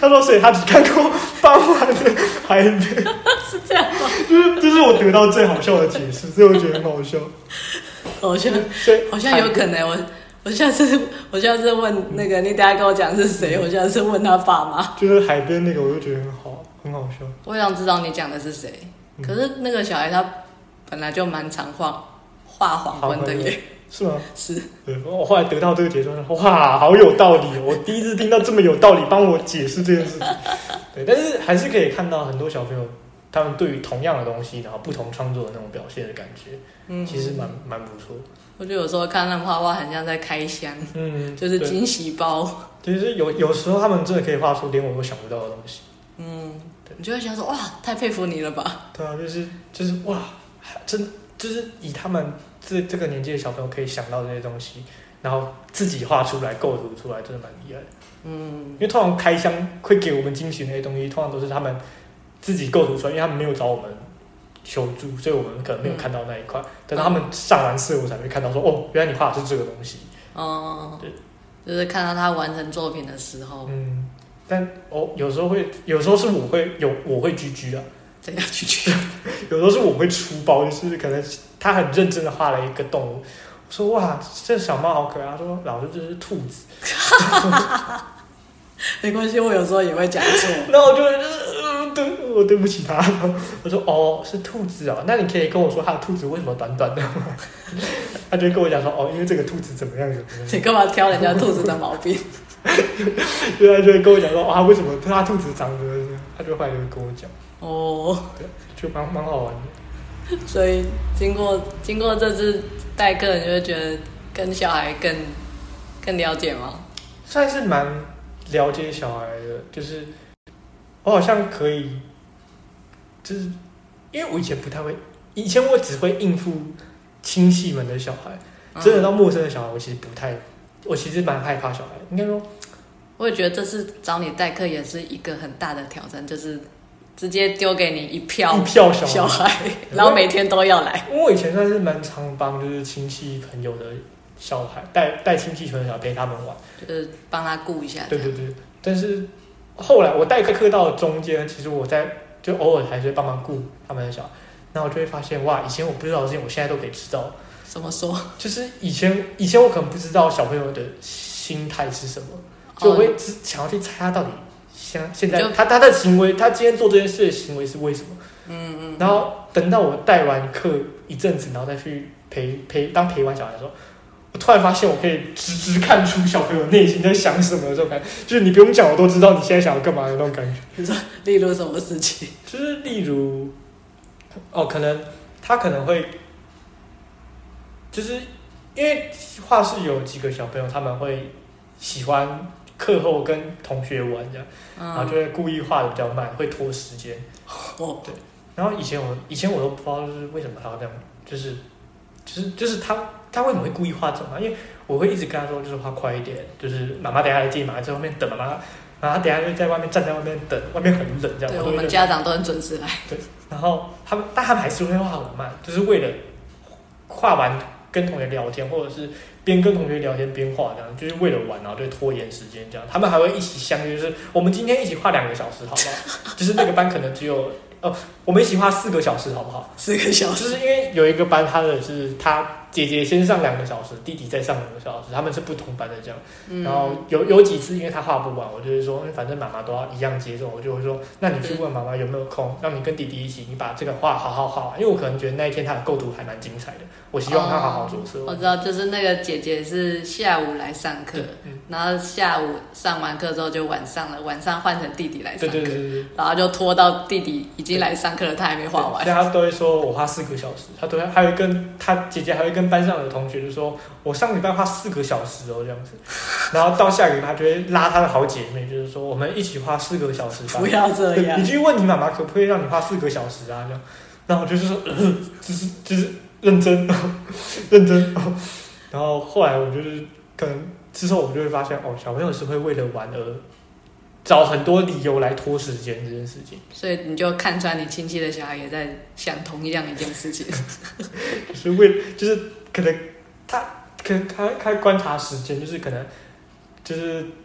他说，所以他只看过傍晚的海边， 是这样吗？ 这是我得到最好笑的解释，所以我觉得很好笑。 好像有可能，我下次问那个，你等一下跟我讲是谁，我下次问他爸妈。 就是海边那个，我就觉得很好笑。 我想知道你讲的是谁，可是那个小孩他本来就蛮常画黄昏的耶。 是吗？ 是。 对，我后来得到这个结论，哇，好有道理！我第一次听到这么有道理，帮我解释这件事情。对，但是还是可以看到很多小朋友，他们对于同样的东西，然后不同创作的那种表现的感觉，其实蛮不错。 我觉得有时候看他们画画，很像在开箱，就是惊喜包。 就是有时候他们真的可以画出连我都想不到的东西。 你就会想说，哇，太佩服你了吧？ 对啊，就是哇，真就是以他们这个年纪的小朋友可以想到这些东西，然后自己画出来、构图出来，真的蛮厉害的。因为通常开箱会给我们惊喜那些东西，通常都是他们自己构图出来，因为他们没有找我们求助，所以我们可能没有看到那一块。等到他们上完色，我才会看到说，哦，原来你画的是这个东西。对， 就是看到他完成作品的时候。 但有时候是我会GG啊。 怎样GG？ 有时候是我会出包，就是可能他很认真的画了一个动物，我说哇，这小猫好可爱。他说老师这是兔子。 没关系，我有时候也会讲错。 然后我就对不起他。我说哦，是兔子哦，那你可以跟我说他的兔子为什么短短的吗？他就跟我讲说哦，因为这个兔子怎么样。 你干嘛挑人家兔子的毛病？ 对，他就会跟我讲说啊，为什么他兔子长得，他就后来就会跟我讲。对，就蛮好玩的。 所以经过这次代课，你就会觉得跟小孩更了解吗？ 算是蛮了解小孩的，就是我好像可以，就是因为我以前不太会，以前我只会应付亲戚们的小孩，真的到陌生的小孩，我其实蛮害怕小孩。应该说， 我也觉得这次找你代课也是一个很大的挑战，就是直接丢给你一票小孩，然后每天都要来。 因为我以前算是蛮常帮就是亲戚朋友的小孩带亲戚朋友小孩陪他们玩， 就是帮他顾一下。 对。但是后来我代课到中间，其实我就偶尔还是会帮忙顾他们的小孩，然后我就会发现哇，以前我不知道的事情，我现在都可以知道。 怎么说？ 就是以前我可能不知道小朋友的心态是什么，所以我会想要去猜他到底现在他的行为，他今天做这件事的行为是为什么？然后等到我带完课一阵子，然后再去陪完小孩的时候，我突然发现我可以直看出小朋友内心在想什么的这种感觉，就是你不用讲，我都知道你现在想要干嘛的那种感觉。 你说，例如什么事情？ 就是例如，可能他可能会。就是因为画室有几个小朋友，他们会喜欢课后跟同学玩这样，然后就会故意画的比较慢，会拖时间。对。然后以前我都不知道就是为什么他要这样，就是他为什么会故意画这种啊？因为我会一直跟他说，就是画快一点，就是妈妈等一下来接你，妈妈在外面等妈妈，然后他等一下就在外面站在外面等，外面很冷这样。 对，我们家长都很准时来。 对。然后但他们还是会画很慢，就是为了画完。跟同学聊天，或者是边跟同学聊天边画，这样就是为了玩，然后就拖延时间这样。他们还会一起相约，就是我们今天一起画2个小时，好不好？就是那个班可能只有我们一起画4个小时，好不好 ？4个小时， 就是因为有一个班，他姐姐先上2个小时，弟弟再上2个小时，他们是不同班的这样。然后有几次，因为他画不完，我就会说，反正妈妈都要一样节奏，我就会说，那你去问妈妈有没有空，让你跟弟弟一起，你把这个画好好画完。因为我可能觉得那一天他的构图还蛮精彩的，我希望他好好着色。 我知道，就是那个姐姐是下午来上课，然后下午上完课之后就晚上了，晚上换成弟弟来上课， 对， 然后就拖到弟弟已经来上课了，他还没画完。 所以他都会说我画4个小时，还会跟他姐姐还会跟班上的同学就说，我上礼拜画4个小时哦这样子，然后到下个礼拜就会拉他的好姐妹，就是说我们一起画4个小时吧。 不要这样， 你去问你妈妈可不可以让你画4个小时啊？这样，然后我就是说，就是认真，然后后来我就是可能之后我就会发现，小朋友是会为了玩而找很多理由来拖时间这件事情。 所以你就看穿你亲戚的小孩也在想同样一件事情， 就是可能他观察时间，就是可能就是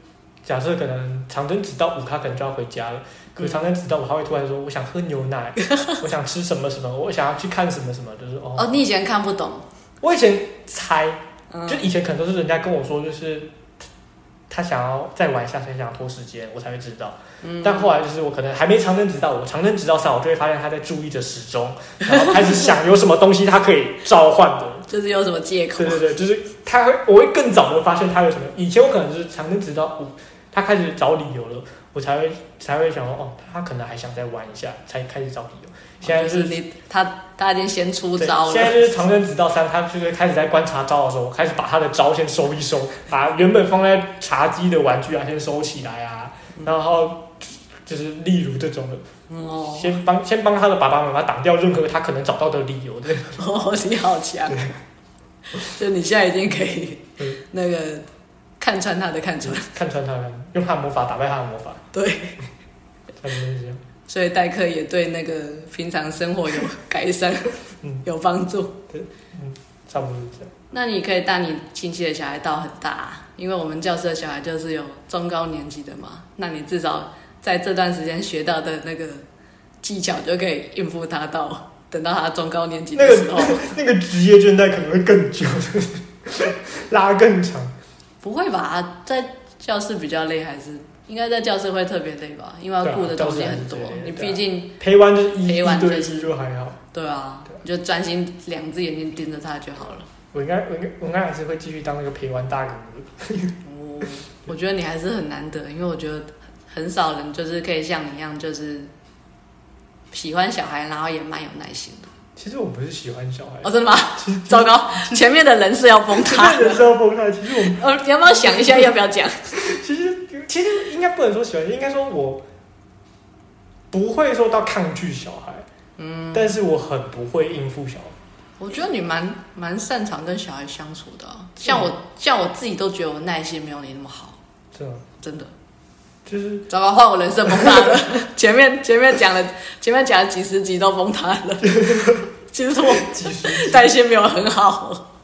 假设可能长征只到5，他可能就要回家了。可是长征只到5，他会突然说：“我想喝牛奶，我想吃什么什么，我想要去看什么什么。”就是哦，你以前看不懂， 我以前猜，就以前可能都是人家跟我说，就是他想要再玩一下，才想要拖时间，我才会知道。但后来就是我可能还没长征直到5，长征直到3，我就会发现他在注意着时钟，然后开始想有什么东西他可以召唤的， 就是有什么借口。 对对对，就是我会更早的发现他有什么。以前我可能就是长征直到5，他开始找理由了，我才会想说，哦，他可能还想再玩一下，才开始找理由。现在就是他已经先出招了。 现在就是长征直到3，他就是开始在观察招的时候，我开始把他的招先收一收，把原本放在茶几的玩具啊先收起来啊，然后就是例如这种的，先帮他的爸爸妈妈挡掉任何他可能找到的理由。对， 哦，你好强！就你现在已经可以那个看穿他的看穿他，用他的魔法打败他的魔法。 对， 差不多是这样。 所以代课也对那个平常生活有改善，有帮助。 对，差不多是这样。 那你可以带你亲戚的小孩到很大，因为我们教室的小孩就是有中高年级的嘛，那你至少在这段时间学到的那个技巧就可以应付他到等到他中高年级的时候。 那个职业倦怠可能会更久，拉更长。 不会吧？在教室比较累还是？应该在教室会特别累吧，因为要顾的东西很多。你毕竟陪玩就是陪玩就是就还好。 对啊，你就专心2只眼睛盯着他就好了。 我应该还是会继续当那个陪玩大哥哥。 我觉得你还是很难得，因为我觉得很少人就是可以像你一样，就是喜欢小孩，然后也蛮有耐心的。 其实我不是喜欢小孩。 哦，真的吗？糟糕，前面的人是要崩塌。 人是要崩塌。其实你要不要想一下要不要讲？ 其实应该不能说喜欢，应该说我不会说到抗拒小孩，但是我很不会应付小孩。 我觉得你蛮擅长跟小孩相处的像我自己都觉得我耐心没有你那么好。真的。 就是糟糕，换我人生崩塌了。前面讲了几十集都崩塌了。其实我耐心没有很好。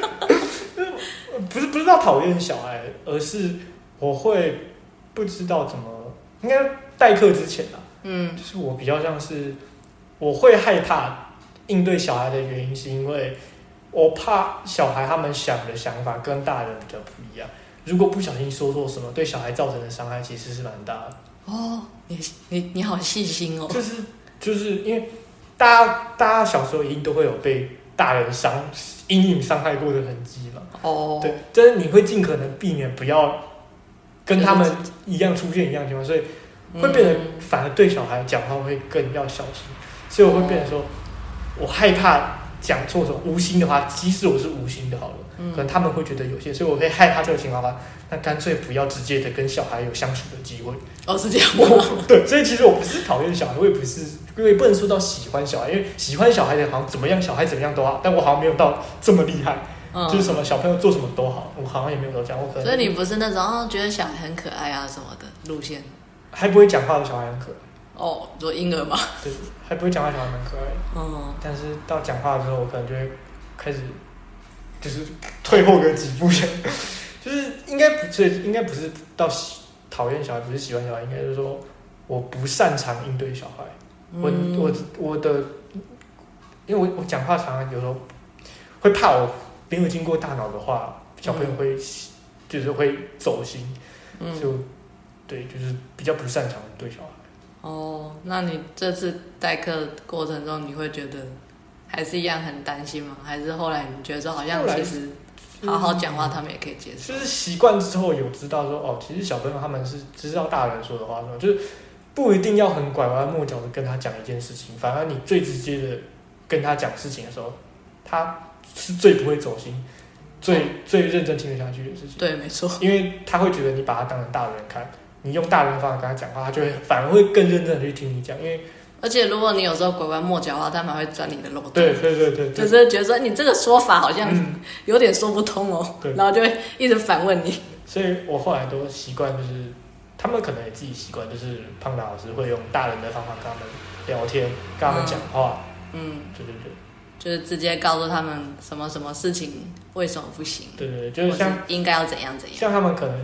不是到讨厌小孩，而是我会不知道怎么，应该代课之前就是我比较像是我会害怕应对小孩的原因，是因为我怕小孩他们想的想法跟大人比较不一样。如果不小心说错什么，对小孩造成的伤害其实是蛮大的。 哦，你好细心哦。 就是因为大家小时候一定都会有被大人阴影伤害过的痕迹嘛。哦，对，但是你会尽可能避免不要跟他们一样出现一样的情况，所以会变得反而对小孩讲话会更要小心。所以我会变成说，我害怕讲错什么无心的话，即使我是无心的好了，可能他们会觉得有些，所以我会害怕这个情况吧。那干脆不要直接的跟小孩有相处的机会。 哦，是这样吗？ 对，所以其实我不是讨厌小孩，我也不能说到喜欢小孩，因为喜欢小孩的好像怎么样，小孩怎么样都好，但我好像没有到这么厉害。就是什么小朋友做什么都好，我好像也没有到这样。我可能所以你不是那种觉得小孩很可爱啊什么的路线， 还不会讲话的小孩很可爱。 哦，做婴儿嘛。 对，还不会讲话小孩蛮可爱的。但是到讲话之后，我可能就会开始就是退后个几步，就是应该不是到讨厌小孩，不是喜欢小孩，应该就是说我不擅长应对小孩。我的，因为我讲话常常有时候会怕我没有经过大脑的话，小朋友会就是会走心，就对，就是比较不擅长对小孩。哦， 那你这次代课过程中，你会觉得还是一样很担心吗？还是后来你觉得说好像其实好好讲话，他们也可以接受？ 就是习惯之后有知道说哦，其实小朋友他们是知道大人说的话，就是不一定要很拐弯抹角的跟他讲一件事情，反而你最直接的跟他讲事情的时候，他是最不会走心、最认真听得下去的事情。 对，没错， 因为他会觉得你把他当成大人看。你用大人的方法跟他讲话，他就会反而会更认真的去听你讲，因为而且如果你有时候拐弯抹角的话，他们还会钻你的漏洞。 对， 就是觉得说你这个说法好像有点说不通哦，然后就会一直反问你。 所以我后来都习惯，就是他们可能也自己习惯，就是胖达老师会用大人的方法跟他们聊天，跟他们讲话。对， 就是直接告诉他们什么什么事情为什么不行。 对，就是像应该要怎样怎样。 像他们可能。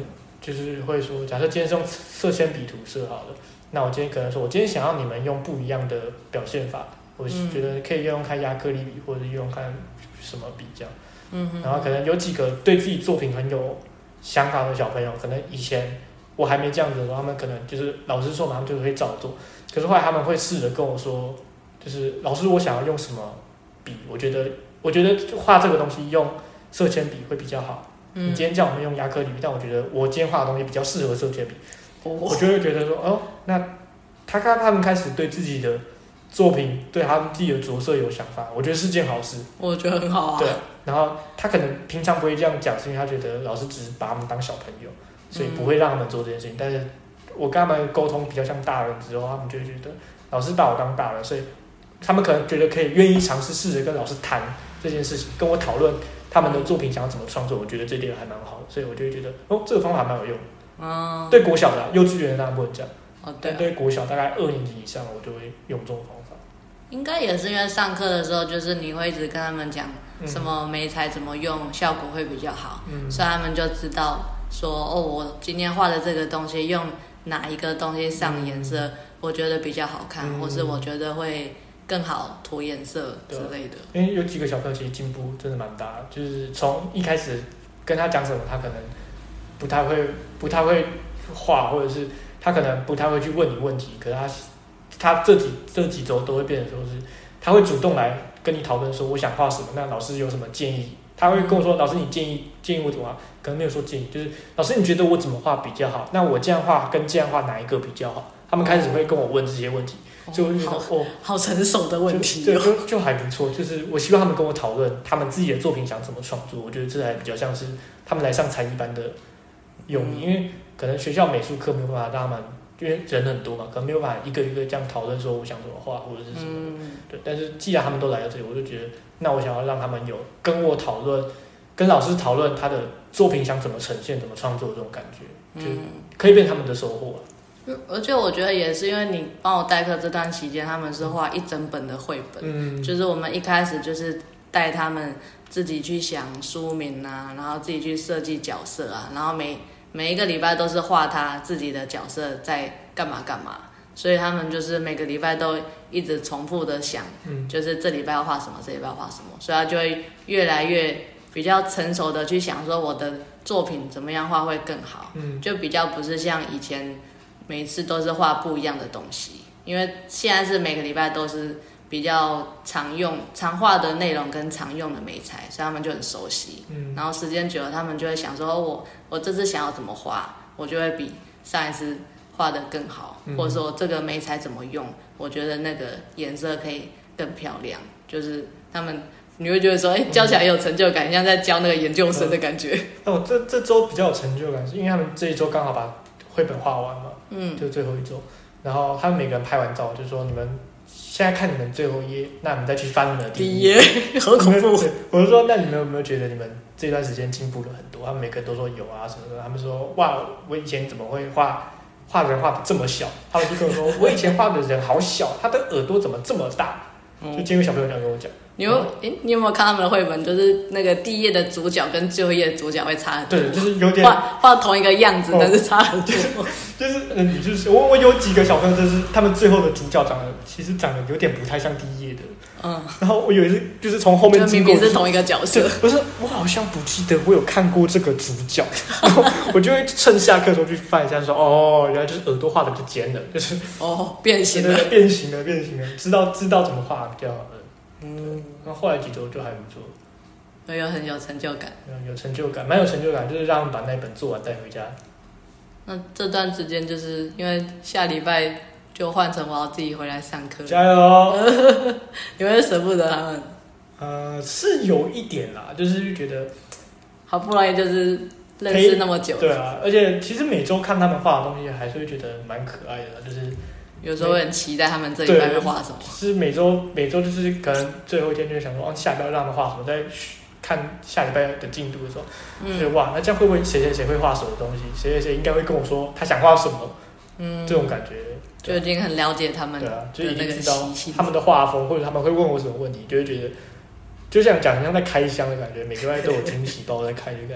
就是会说，假设今天是用色铅笔涂色好了，那我今天可能说，我今天想要你们用不一样的表现法，我觉得可以用看亚克力笔，或者用看什么笔这样。然后可能有几个对自己作品很有想法的小朋友，可能以前我还没这样子的时候，他们可能就是老师说嘛，他们就会照做。可是后来他们会试着跟我说，就是老师，我想要用什么笔？我觉得画这个东西用色铅笔会比较好。你今天叫我们用亚克力笔，但我觉得我今天画的东西比较适合色铅笔。我就会觉得说，哦，那他们开始对自己的作品，对他们自己的着色有想法，我觉得是件好事。 我觉得很好啊。 对，然后他可能平常不会这样讲，是因为他觉得老师只是把他们当小朋友，所以不会让他们做这件事情。但是我跟他们沟通比较像大人之后，他们就会觉得老师把我当大人，所以他们可能觉得可以愿意尝试试着跟老师谈这件事情，跟我讨论他们的作品想要怎么创作。我觉得这点还蛮好的，所以我就会觉得哦，这个方法蛮有用。对国小的幼稚园当然不能讲。但对国小大概2年级以上，我就会用这种方法。 应该也是因为上课的时候，就是你会一直跟他们讲什么媒材怎么用，效果会比较好，所以他们就知道说，哦，我今天画的这个东西用哪一个东西上颜色，我觉得比较好看，或是我觉得会更好涂颜色之类的。 因为有几个小朋友其实进步真的蛮大的，就是从一开始跟他讲什么，他可能不太会画，或者是他可能不太会去问你问题，可是他这几周都会变成说是，他会主动来跟你讨论说我想画什么，那老师有什么建议？他会跟我说，老师你建议我怎么画？可能没有说建议，就是老师你觉得我怎么画比较好？那我这样画跟这样画哪一个比较好？他们开始会跟我问这些问题，所以我就觉得好成熟的问题， 就还不错。就是我希望他们跟我讨论他们自己的作品想怎么创作，我觉得这还比较像是他们来上才艺班的用意，因为可能学校美术课没有办法让他们，因为人很多嘛，可能没有办法一个一个这样讨论说我想怎么画或者是什么的。对，但是既然他们都来到这里，我就觉得，那我想要让他们有跟我讨论，跟老师讨论他的作品想怎么呈现、怎么创作这种感觉，就可以变他们的收获。 而且我觉得也是因为你帮我代课这段期间，他们是画一整本的绘本，就是我们一开始就是带他们自己去想书名啊，然后自己去设计角色啊，然后每一个礼拜都是画他自己的角色在干嘛干嘛，所以他们就是每个礼拜都一直重复的想，就是这礼拜要画什么，这礼拜要画什么，所以他就会越来越比较成熟的去想说我的作品怎么样画会更好，就比较不是像以前每一次都是画不一样的东西，因为现在是每个礼拜都是比较常画的内容跟常用的媒材，所以他们就很熟悉。然后时间久了，他们就会想说，我这次想要怎么画，我就会比上一次画的更好，或者说这个媒材怎么用，我觉得那个颜色可以更漂亮。就是他们你会觉得说，教起来有成就感，像在教那个研究生的感觉。 那我这周比较有成就感，是因为他们这一周刚好把绘本画完嘛，就最后一周，然后他们每个人拍完照，就说你们现在看你们最后一页，那你们再去翻你们的第一页， 好恐怖。 我就说，那你们有没有觉得你们这段时间进步了很多？他们每个人都说有啊什么的。他们说哇，我以前怎么会画人画的这么小？他们就跟我说，我以前画的人好小，他的耳朵怎么这么大？就今天有小朋友这样跟我讲。 你有没有看他们的绘本？就是那个第一页的主角跟最后一页的主角会差很多。 对，就是有点画同一个样子，但是差很多。 就是我有几个小朋友，就是他们最后的主角其实长得有点不太像第一页的。然后我有一次就是从后面经过， 明明是同一个角色。 不是，我好像不记得我有看过这个主角，然后我就会趁下课的时候去翻一下，说哦，原来就是耳朵画的比较尖了，就是变形了， 变形了，知道怎么画比较好。那后来几周就还不错， 很有成就感， 有成就感，蛮有成就感，就是让他们把那本做完带回家。 那这段时间就是因为下礼拜就换成我要自己回来上课， 加油！ 你会舍不得他们？是有一点啦，就是觉得好不容易就是认识那么久， 对啊，而且其实每周看他们画的东西，还是会觉得蛮可爱的，就是有时候会很期待他们这礼拜会画什么。 是每周就是可能最后一天就想说，下礼拜让他们画什么，再看下礼拜的进度的时候，就哇，那这样会不会谁会画什么东西？谁应该会跟我说他想画什么？这种感觉就已经很了解他们的就已经知道他们的画风，或者他们会问我什么问题，就会觉得就像讲像在开箱的感觉，每个礼拜都有惊喜包在开的感觉。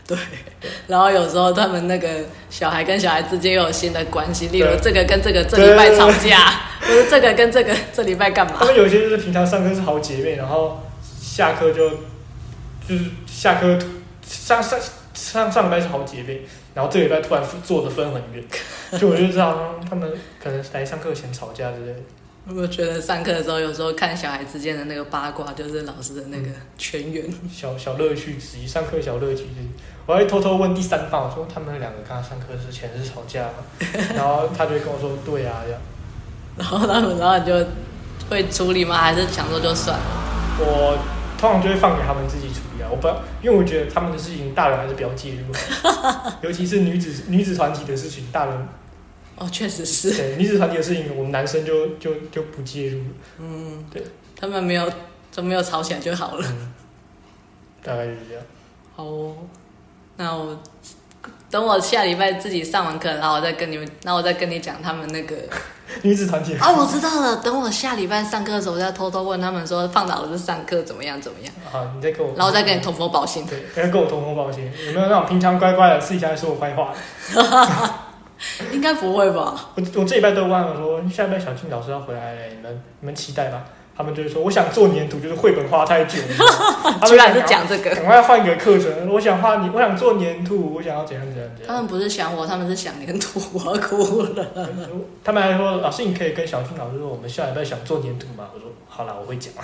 对，然后有时候他们那个小孩跟小孩之间又有新的关系，例如这个跟这个这礼拜吵架，或者这个跟这个这礼拜干嘛？ 他们有些就是平常上课是好姐妹，然后下课就是下课上礼拜是好姐妹，然后这礼拜突然坐的分很远，就我就知道他们可能来上课前吵架之类的。 我觉得上课的时候，有时候看小孩之间的那个八卦，就是老师的那个全员小乐趣之一，上课小乐趣之一。我会偷偷问第三方，我说他们两个刚上课之前是吵架吗？然后他就会跟我说对啊这样。 然后你就会处理吗？还是想说就算了？ 我通常就会放给他们自己处理啊，我不要，因为我觉得他们的事情大人还是不要介入，尤其是女子团体的事情，大人。 哦，确实是。 对，女子团体的事情，我们男生就不介入。 嗯， 对， 他们没有吵起来就好了。 大概就是这样。 好哦，那等我下礼拜自己上完课，然后我再跟你讲他们那个女子团体。 啊，我知道了。等我下礼拜上课的时候，我再偷偷问他们说，胖达老师上课怎么样？ 好，你再跟我。 然后再跟你通风报信。 对，再跟我通风报信。有没有那种平常乖乖的，私底下说我坏话？ 应该不会吧？ 我这礼拜都问我说，下礼拜小静老师要回来了，你们期待吗？他们就会说，我想做粘土，就是绘本画太久了。 居然是讲这个， 赶快换一个课程。我想做粘土，我想要怎样。 他们不是想我，他们是想粘土，我要哭了。 他们还说，老师你可以跟小静老师说，我们下礼拜想做粘土吗？我说好啦，我会讲。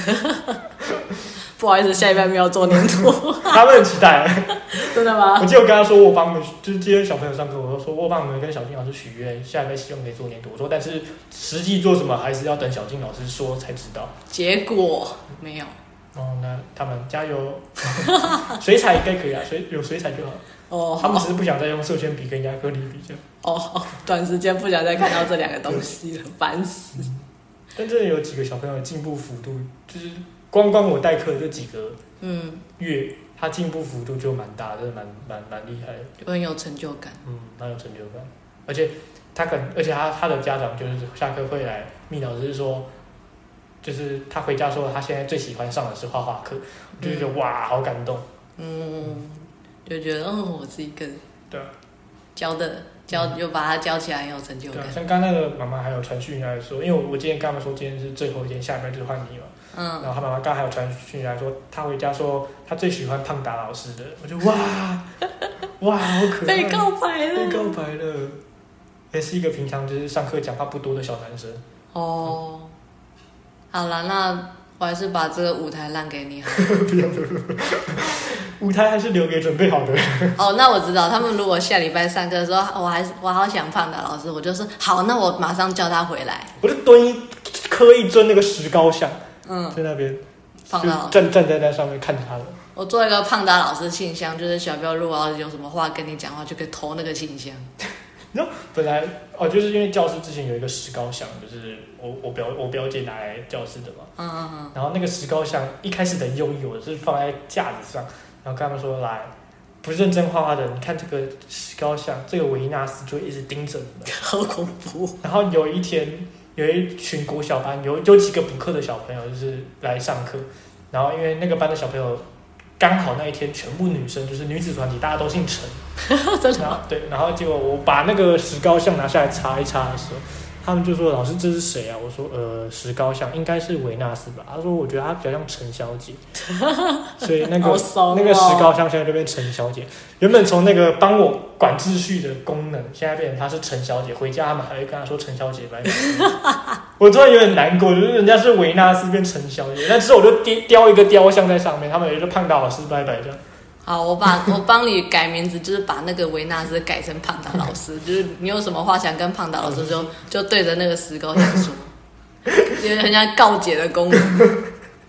不好意思，下礼拜没有做粘土。 他们很期待。 真的吗？ 我记得我跟他说，我帮你们就是今天小朋友上课，我说我帮你们跟小静老师许愿，下礼拜希望可以做粘土。我说但是实际做什么还是要等小静老师说才知道。 结果没有。 哦，那他们加油。水彩应该可以啊，有水彩就好。 哦， 他们只是不想再用色铅笔跟亚克力比这样。 哦，短时间不想再看到这两个东西了，烦死。 但真的有几个小朋友进步幅度，就是光我代课这几个月，他进步幅度就蛮大，真的蛮厉害的， 就很有成就感。 蛮有成就感。而且他的家长就是下课会来密老师说，就是他回家说他现在最喜欢上的是画画课，我就觉得哇，好感动。 就觉得我是一个对就把他教起来很有成就感。 像刚那个妈妈还有传讯来说，因为我今天跟他们说今天是最后一天，下礼拜就是换你嘛。然后他妈妈刚还有传讯来说，他回家说他最喜欢胖达老师的，我就哇，好可爱， 被告白了，也是一个平常就是上课讲话不多的小男生。 哦，好了，那我还是把这个舞台让给你好了。 不要，舞台还是留给准备好的。 哦，那我知道，他们如果下礼拜上课的时候，我好想胖达老师，我就说好，那我马上叫他回来。 我就刻意蹲那个石膏像，在那边， 胖达老师站在那上面看着他的。 我做一个胖达老师信箱，就是小彪如果要有什么话跟你讲话，就可以投那个信箱。 本来就是因为教室之前有一个石膏像，就是我表姐拿来教室的嘛。然后那个石膏像一开始的用意，我是放在架子上，然后跟他们说来，不认真画画的，你看这个石膏像，这个维纳斯就会一直盯着你们， 好恐怖。 然后有一天，有一群国小班有几个补课的小朋友就是来上课，然后因为那个班的小朋友刚好那一天全部女生，就是女子团体，大家都姓陈。 真的吗？ 对，然后结果我把那个石膏像拿下来擦一擦的时候，他们就说：“老师，这是谁啊？”我说：“石膏像应该是维纳斯吧。”他说：“我觉得她比较像陈小姐。”所以那个石膏像现在就变陈小姐。原本从那个帮我管秩序的功能，现在变成她是陈小姐。回家他们还会跟她说：“陈小姐拜拜。”我突然有点难过，就是人家是维纳斯变陈小姐，但之后我就雕一个雕像在上面，他们也就胖达老师拜拜这样。 好，我帮你改名字，就是把那个维纳斯改成胖达老师，就是你有什么话想跟胖达老师就对着那个石膏像说，有点很像告解的功能。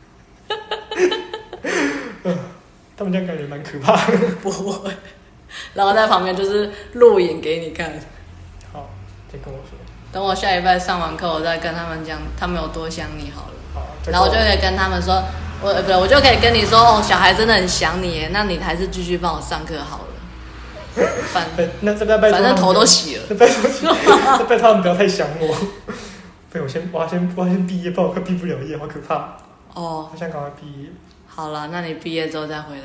他们这样感觉蛮可怕的。 不会，然后在旁边就是录影给你看。 好，再跟我说。 等我下礼拜上完课，我再跟他们讲他们有多想你好了。 好， 然后我就可以跟他们说。我就可以跟你说小孩真的很想你耶，那你还是继续帮我上课好了。反正头都洗了。 拜托他们不要太想我。我要先毕业，不然我快毕不了业，好可怕。 我想赶快毕业。 好了，那你毕业之后再回来了。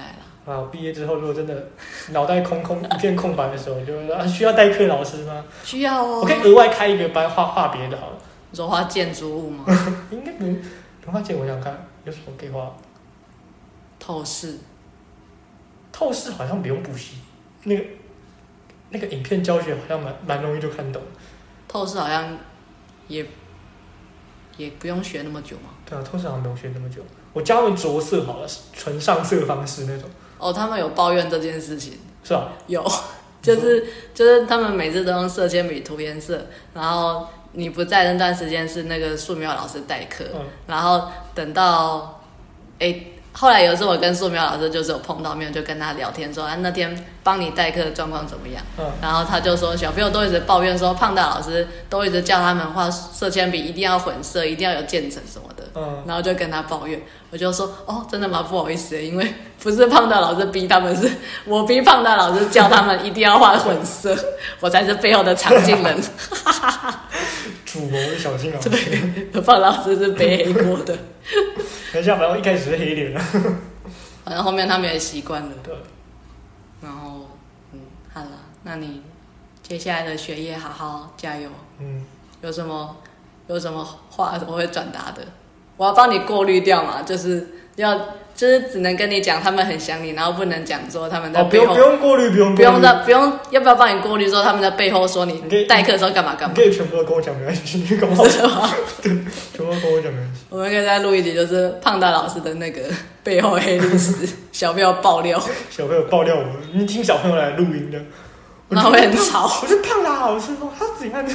啊，毕业之后如果真的脑袋空一片空白的时候，就会说需要代课老师吗？ 需要哦。 我可以额外开一个班画别的好了。 你说画建筑物吗？ 应该不用画建，我想看有什么可以画。 透视好像不用补习，那个影片教学好像蛮容易就看懂。 透视好像也不用学那么久嘛。 对啊，透视好像不用学那么久。我教他们着色好了，纯上色方式那种。 哦，他们有抱怨这件事情。 是啊。 有，就是他们每次都用色铅笔涂颜色，然后你不在那段时间是那个素描老师代课，然后等到后来有一次我跟素描老师就是有碰到面，就跟他聊天说那天帮你代课的状况怎么样？然后他就说小朋友都一直抱怨说胖大老师都一直叫他们画色铅笔一定要混色，一定要有渐层什么的，然后就跟他抱怨，我就说真的吗？不好意思，因为不是胖大老师逼他们，是我逼胖大老师叫他们一定要画混色，我才是背后的常进人。 主谋的小金老师， 对，胖老师是背黑锅的。 等一下，反正一开始是黑脸， 反正后面他们也习惯了。 对。 然后，好了，那你接下来的学业好好加油。有什么话我会转达的？我要帮你过滤掉嘛，就是只能跟你讲他们很想你，然后不能讲说他们在背后。 不用过滤，不用， 要不要帮你过滤说他们在背后说你代课的时候干嘛干嘛？ 你可以全部都跟我讲没关系，你跟我讲。对，全部都跟我讲没关系。 我们可以再录一集，就是胖大老师的那个背后黑历史，小朋友爆料。 小朋友爆料我，你听小朋友来录音的， 然后会很吵。 我是胖大老师说他怎样的。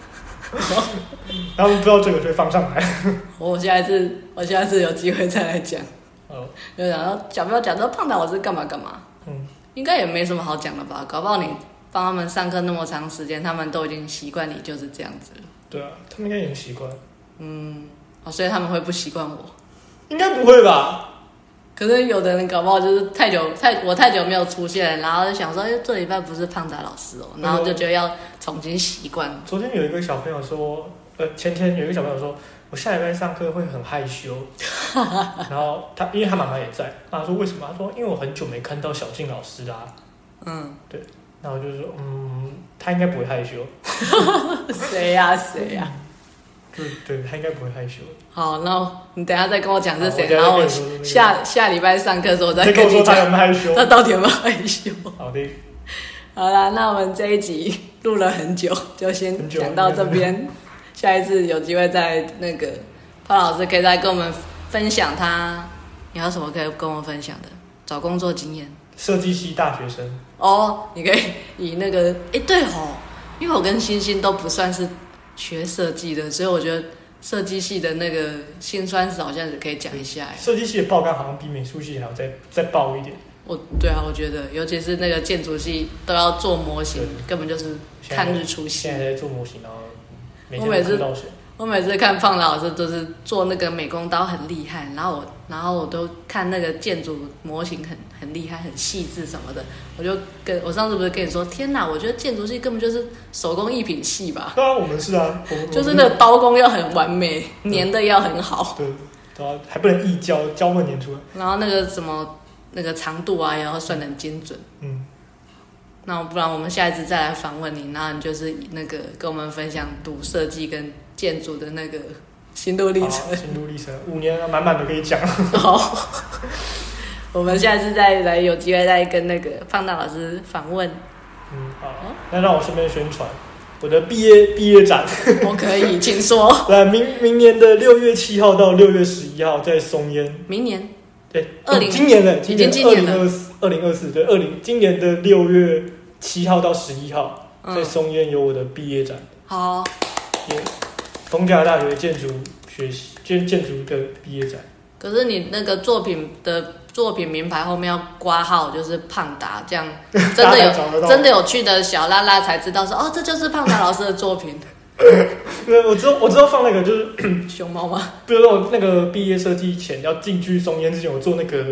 然后不知道这个就会放上来。 我下一次有机会再来讲。就讲到小朋友讲说胖大老师干嘛干嘛，应该也没什么好讲的吧？搞不好你帮他们上课那么长时间，他们都已经习惯你就是这样子了。 对啊，他们应该也很习惯。 所以他们会不习惯我？ 应该不会吧？ 可是有的人搞不好就是我太久没有出现，然后就想说，这礼拜不是胖达老师哦，然后就觉得要重新习惯。 昨天有一个小朋友说，前天有一个小朋友说，我下礼拜上课会很害羞。然后因为他妈妈也在，他说为什么？他说因为我很久没看到小静老师啦。对。然后我就说，他应该不会害羞。 谁呀？ 对，他应该不会害羞。 好，那你等一下再跟我讲是谁，然后我下礼拜上课的时候再跟你讲他有没有害羞， 他到底有没有害羞。 好的。 好啦，那我们这一集录了很久，就先讲到这边。下一次有机会再那个潘老师可以再跟我们分享你还有什么可以跟我们分享的？找工作经验。 设计系大学生。 你可以以那个对哦，因为我跟星星都不算是学设计的，所以我觉得设计系的那个辛酸史好像也可以讲一下。 设计系的爆肝好像比美术系还要再爆一点。 对啊，我觉得尤其是那个建筑系都要做模型，根本就是看日出系。 现在在做模型，然后每天都看到谁。 我每次看胖老师都是做那个美工刀很厉害，然后我都看那个建筑模型很厉害，很细致什么的。我上次不是跟你说，天哪，我觉得建筑系根本就是手工艺品系吧？ 对啊，我们是啊， 就是那个刀工要很完美，粘的要很好。 对，还不能溢胶不能粘出来。然后那个什么那个长度啊，也要算得很精准。那不然我们下一次再来访问你，然后你就是那个跟我们分享读设计跟建筑的那个心路历程。 心路历程5年满满的可以讲。 好，我们下次再来有机会再跟那个胖大老师访问。 好，那让我顺便宣传我的毕业展。 我可以，请说。 来，明年的6月7号到6月11号在松烟。 明年？ 对，今年了， 已经今年了。 2024对今年的6月7号到11号在松烟有我的毕业展。 好。 逢甲大学建筑的毕业展。 可是你那个作品名牌后面要挂号，就是胖达，这样真的有去的小拉拉才知道说这就是胖达老师的作品。 我知道放那个就是熊猫吗？ 比如说我那个毕业设计前要进去松烟之前，我做那个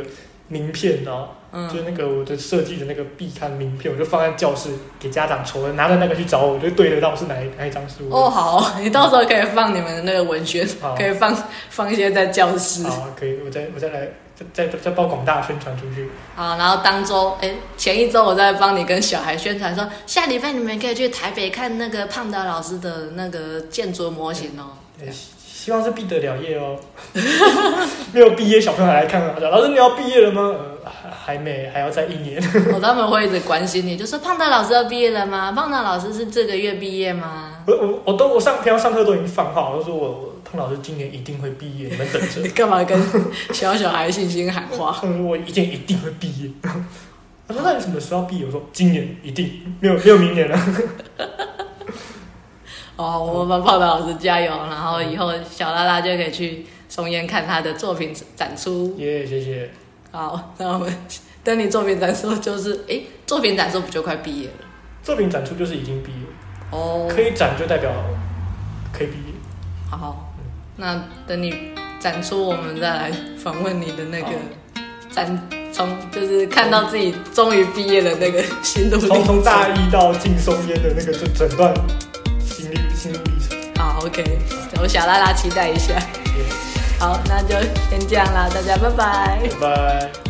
名片，然后就是那个我的设计的那个壁刊名片，我就放在教室给家长抽，拿着那个去找我，我就对得到是哪一张书。 哦，好，你到时候可以放你们的那个文宣，可以放一些在教室。 好，可以，我再来再帮广大宣传出去。 好，然后前一周我再帮你跟小孩宣传说，下礼拜你们可以去台北看那个胖达老师的那个建筑模型哦。 希望是毕得了业哦。没有毕业小朋友来看啊，老师你要毕业了吗？还没，还要再1年。 他们会一直关心你，就说胖达老师要毕业了吗？胖达老师是这个月毕业吗？ 我平常上课都已经放话，我说我胖老师今年一定会毕业，你们等着。 你干嘛跟小孩信心喊话？ 我一定会毕业。他说那你什么时候毕业？我说今年一定，没有明年了。 我们胖达老师加油，然后以后小拉拉就可以去松烟看他的作品展出。 谢谢。 好，那我们等你作品展出，就是作品展出不就快毕业了？ 作品展出就是已经毕业哦， 可以展就代表可以毕业。 好，那等你展出，我们再来访问你的那个就是看到自己终于毕业的那个心路历程， 从大一到进松烟的那个整段心路历程。 好 ，OK， 我小拉拉期待一下。好，那就先这样啦，大家拜拜。 拜拜。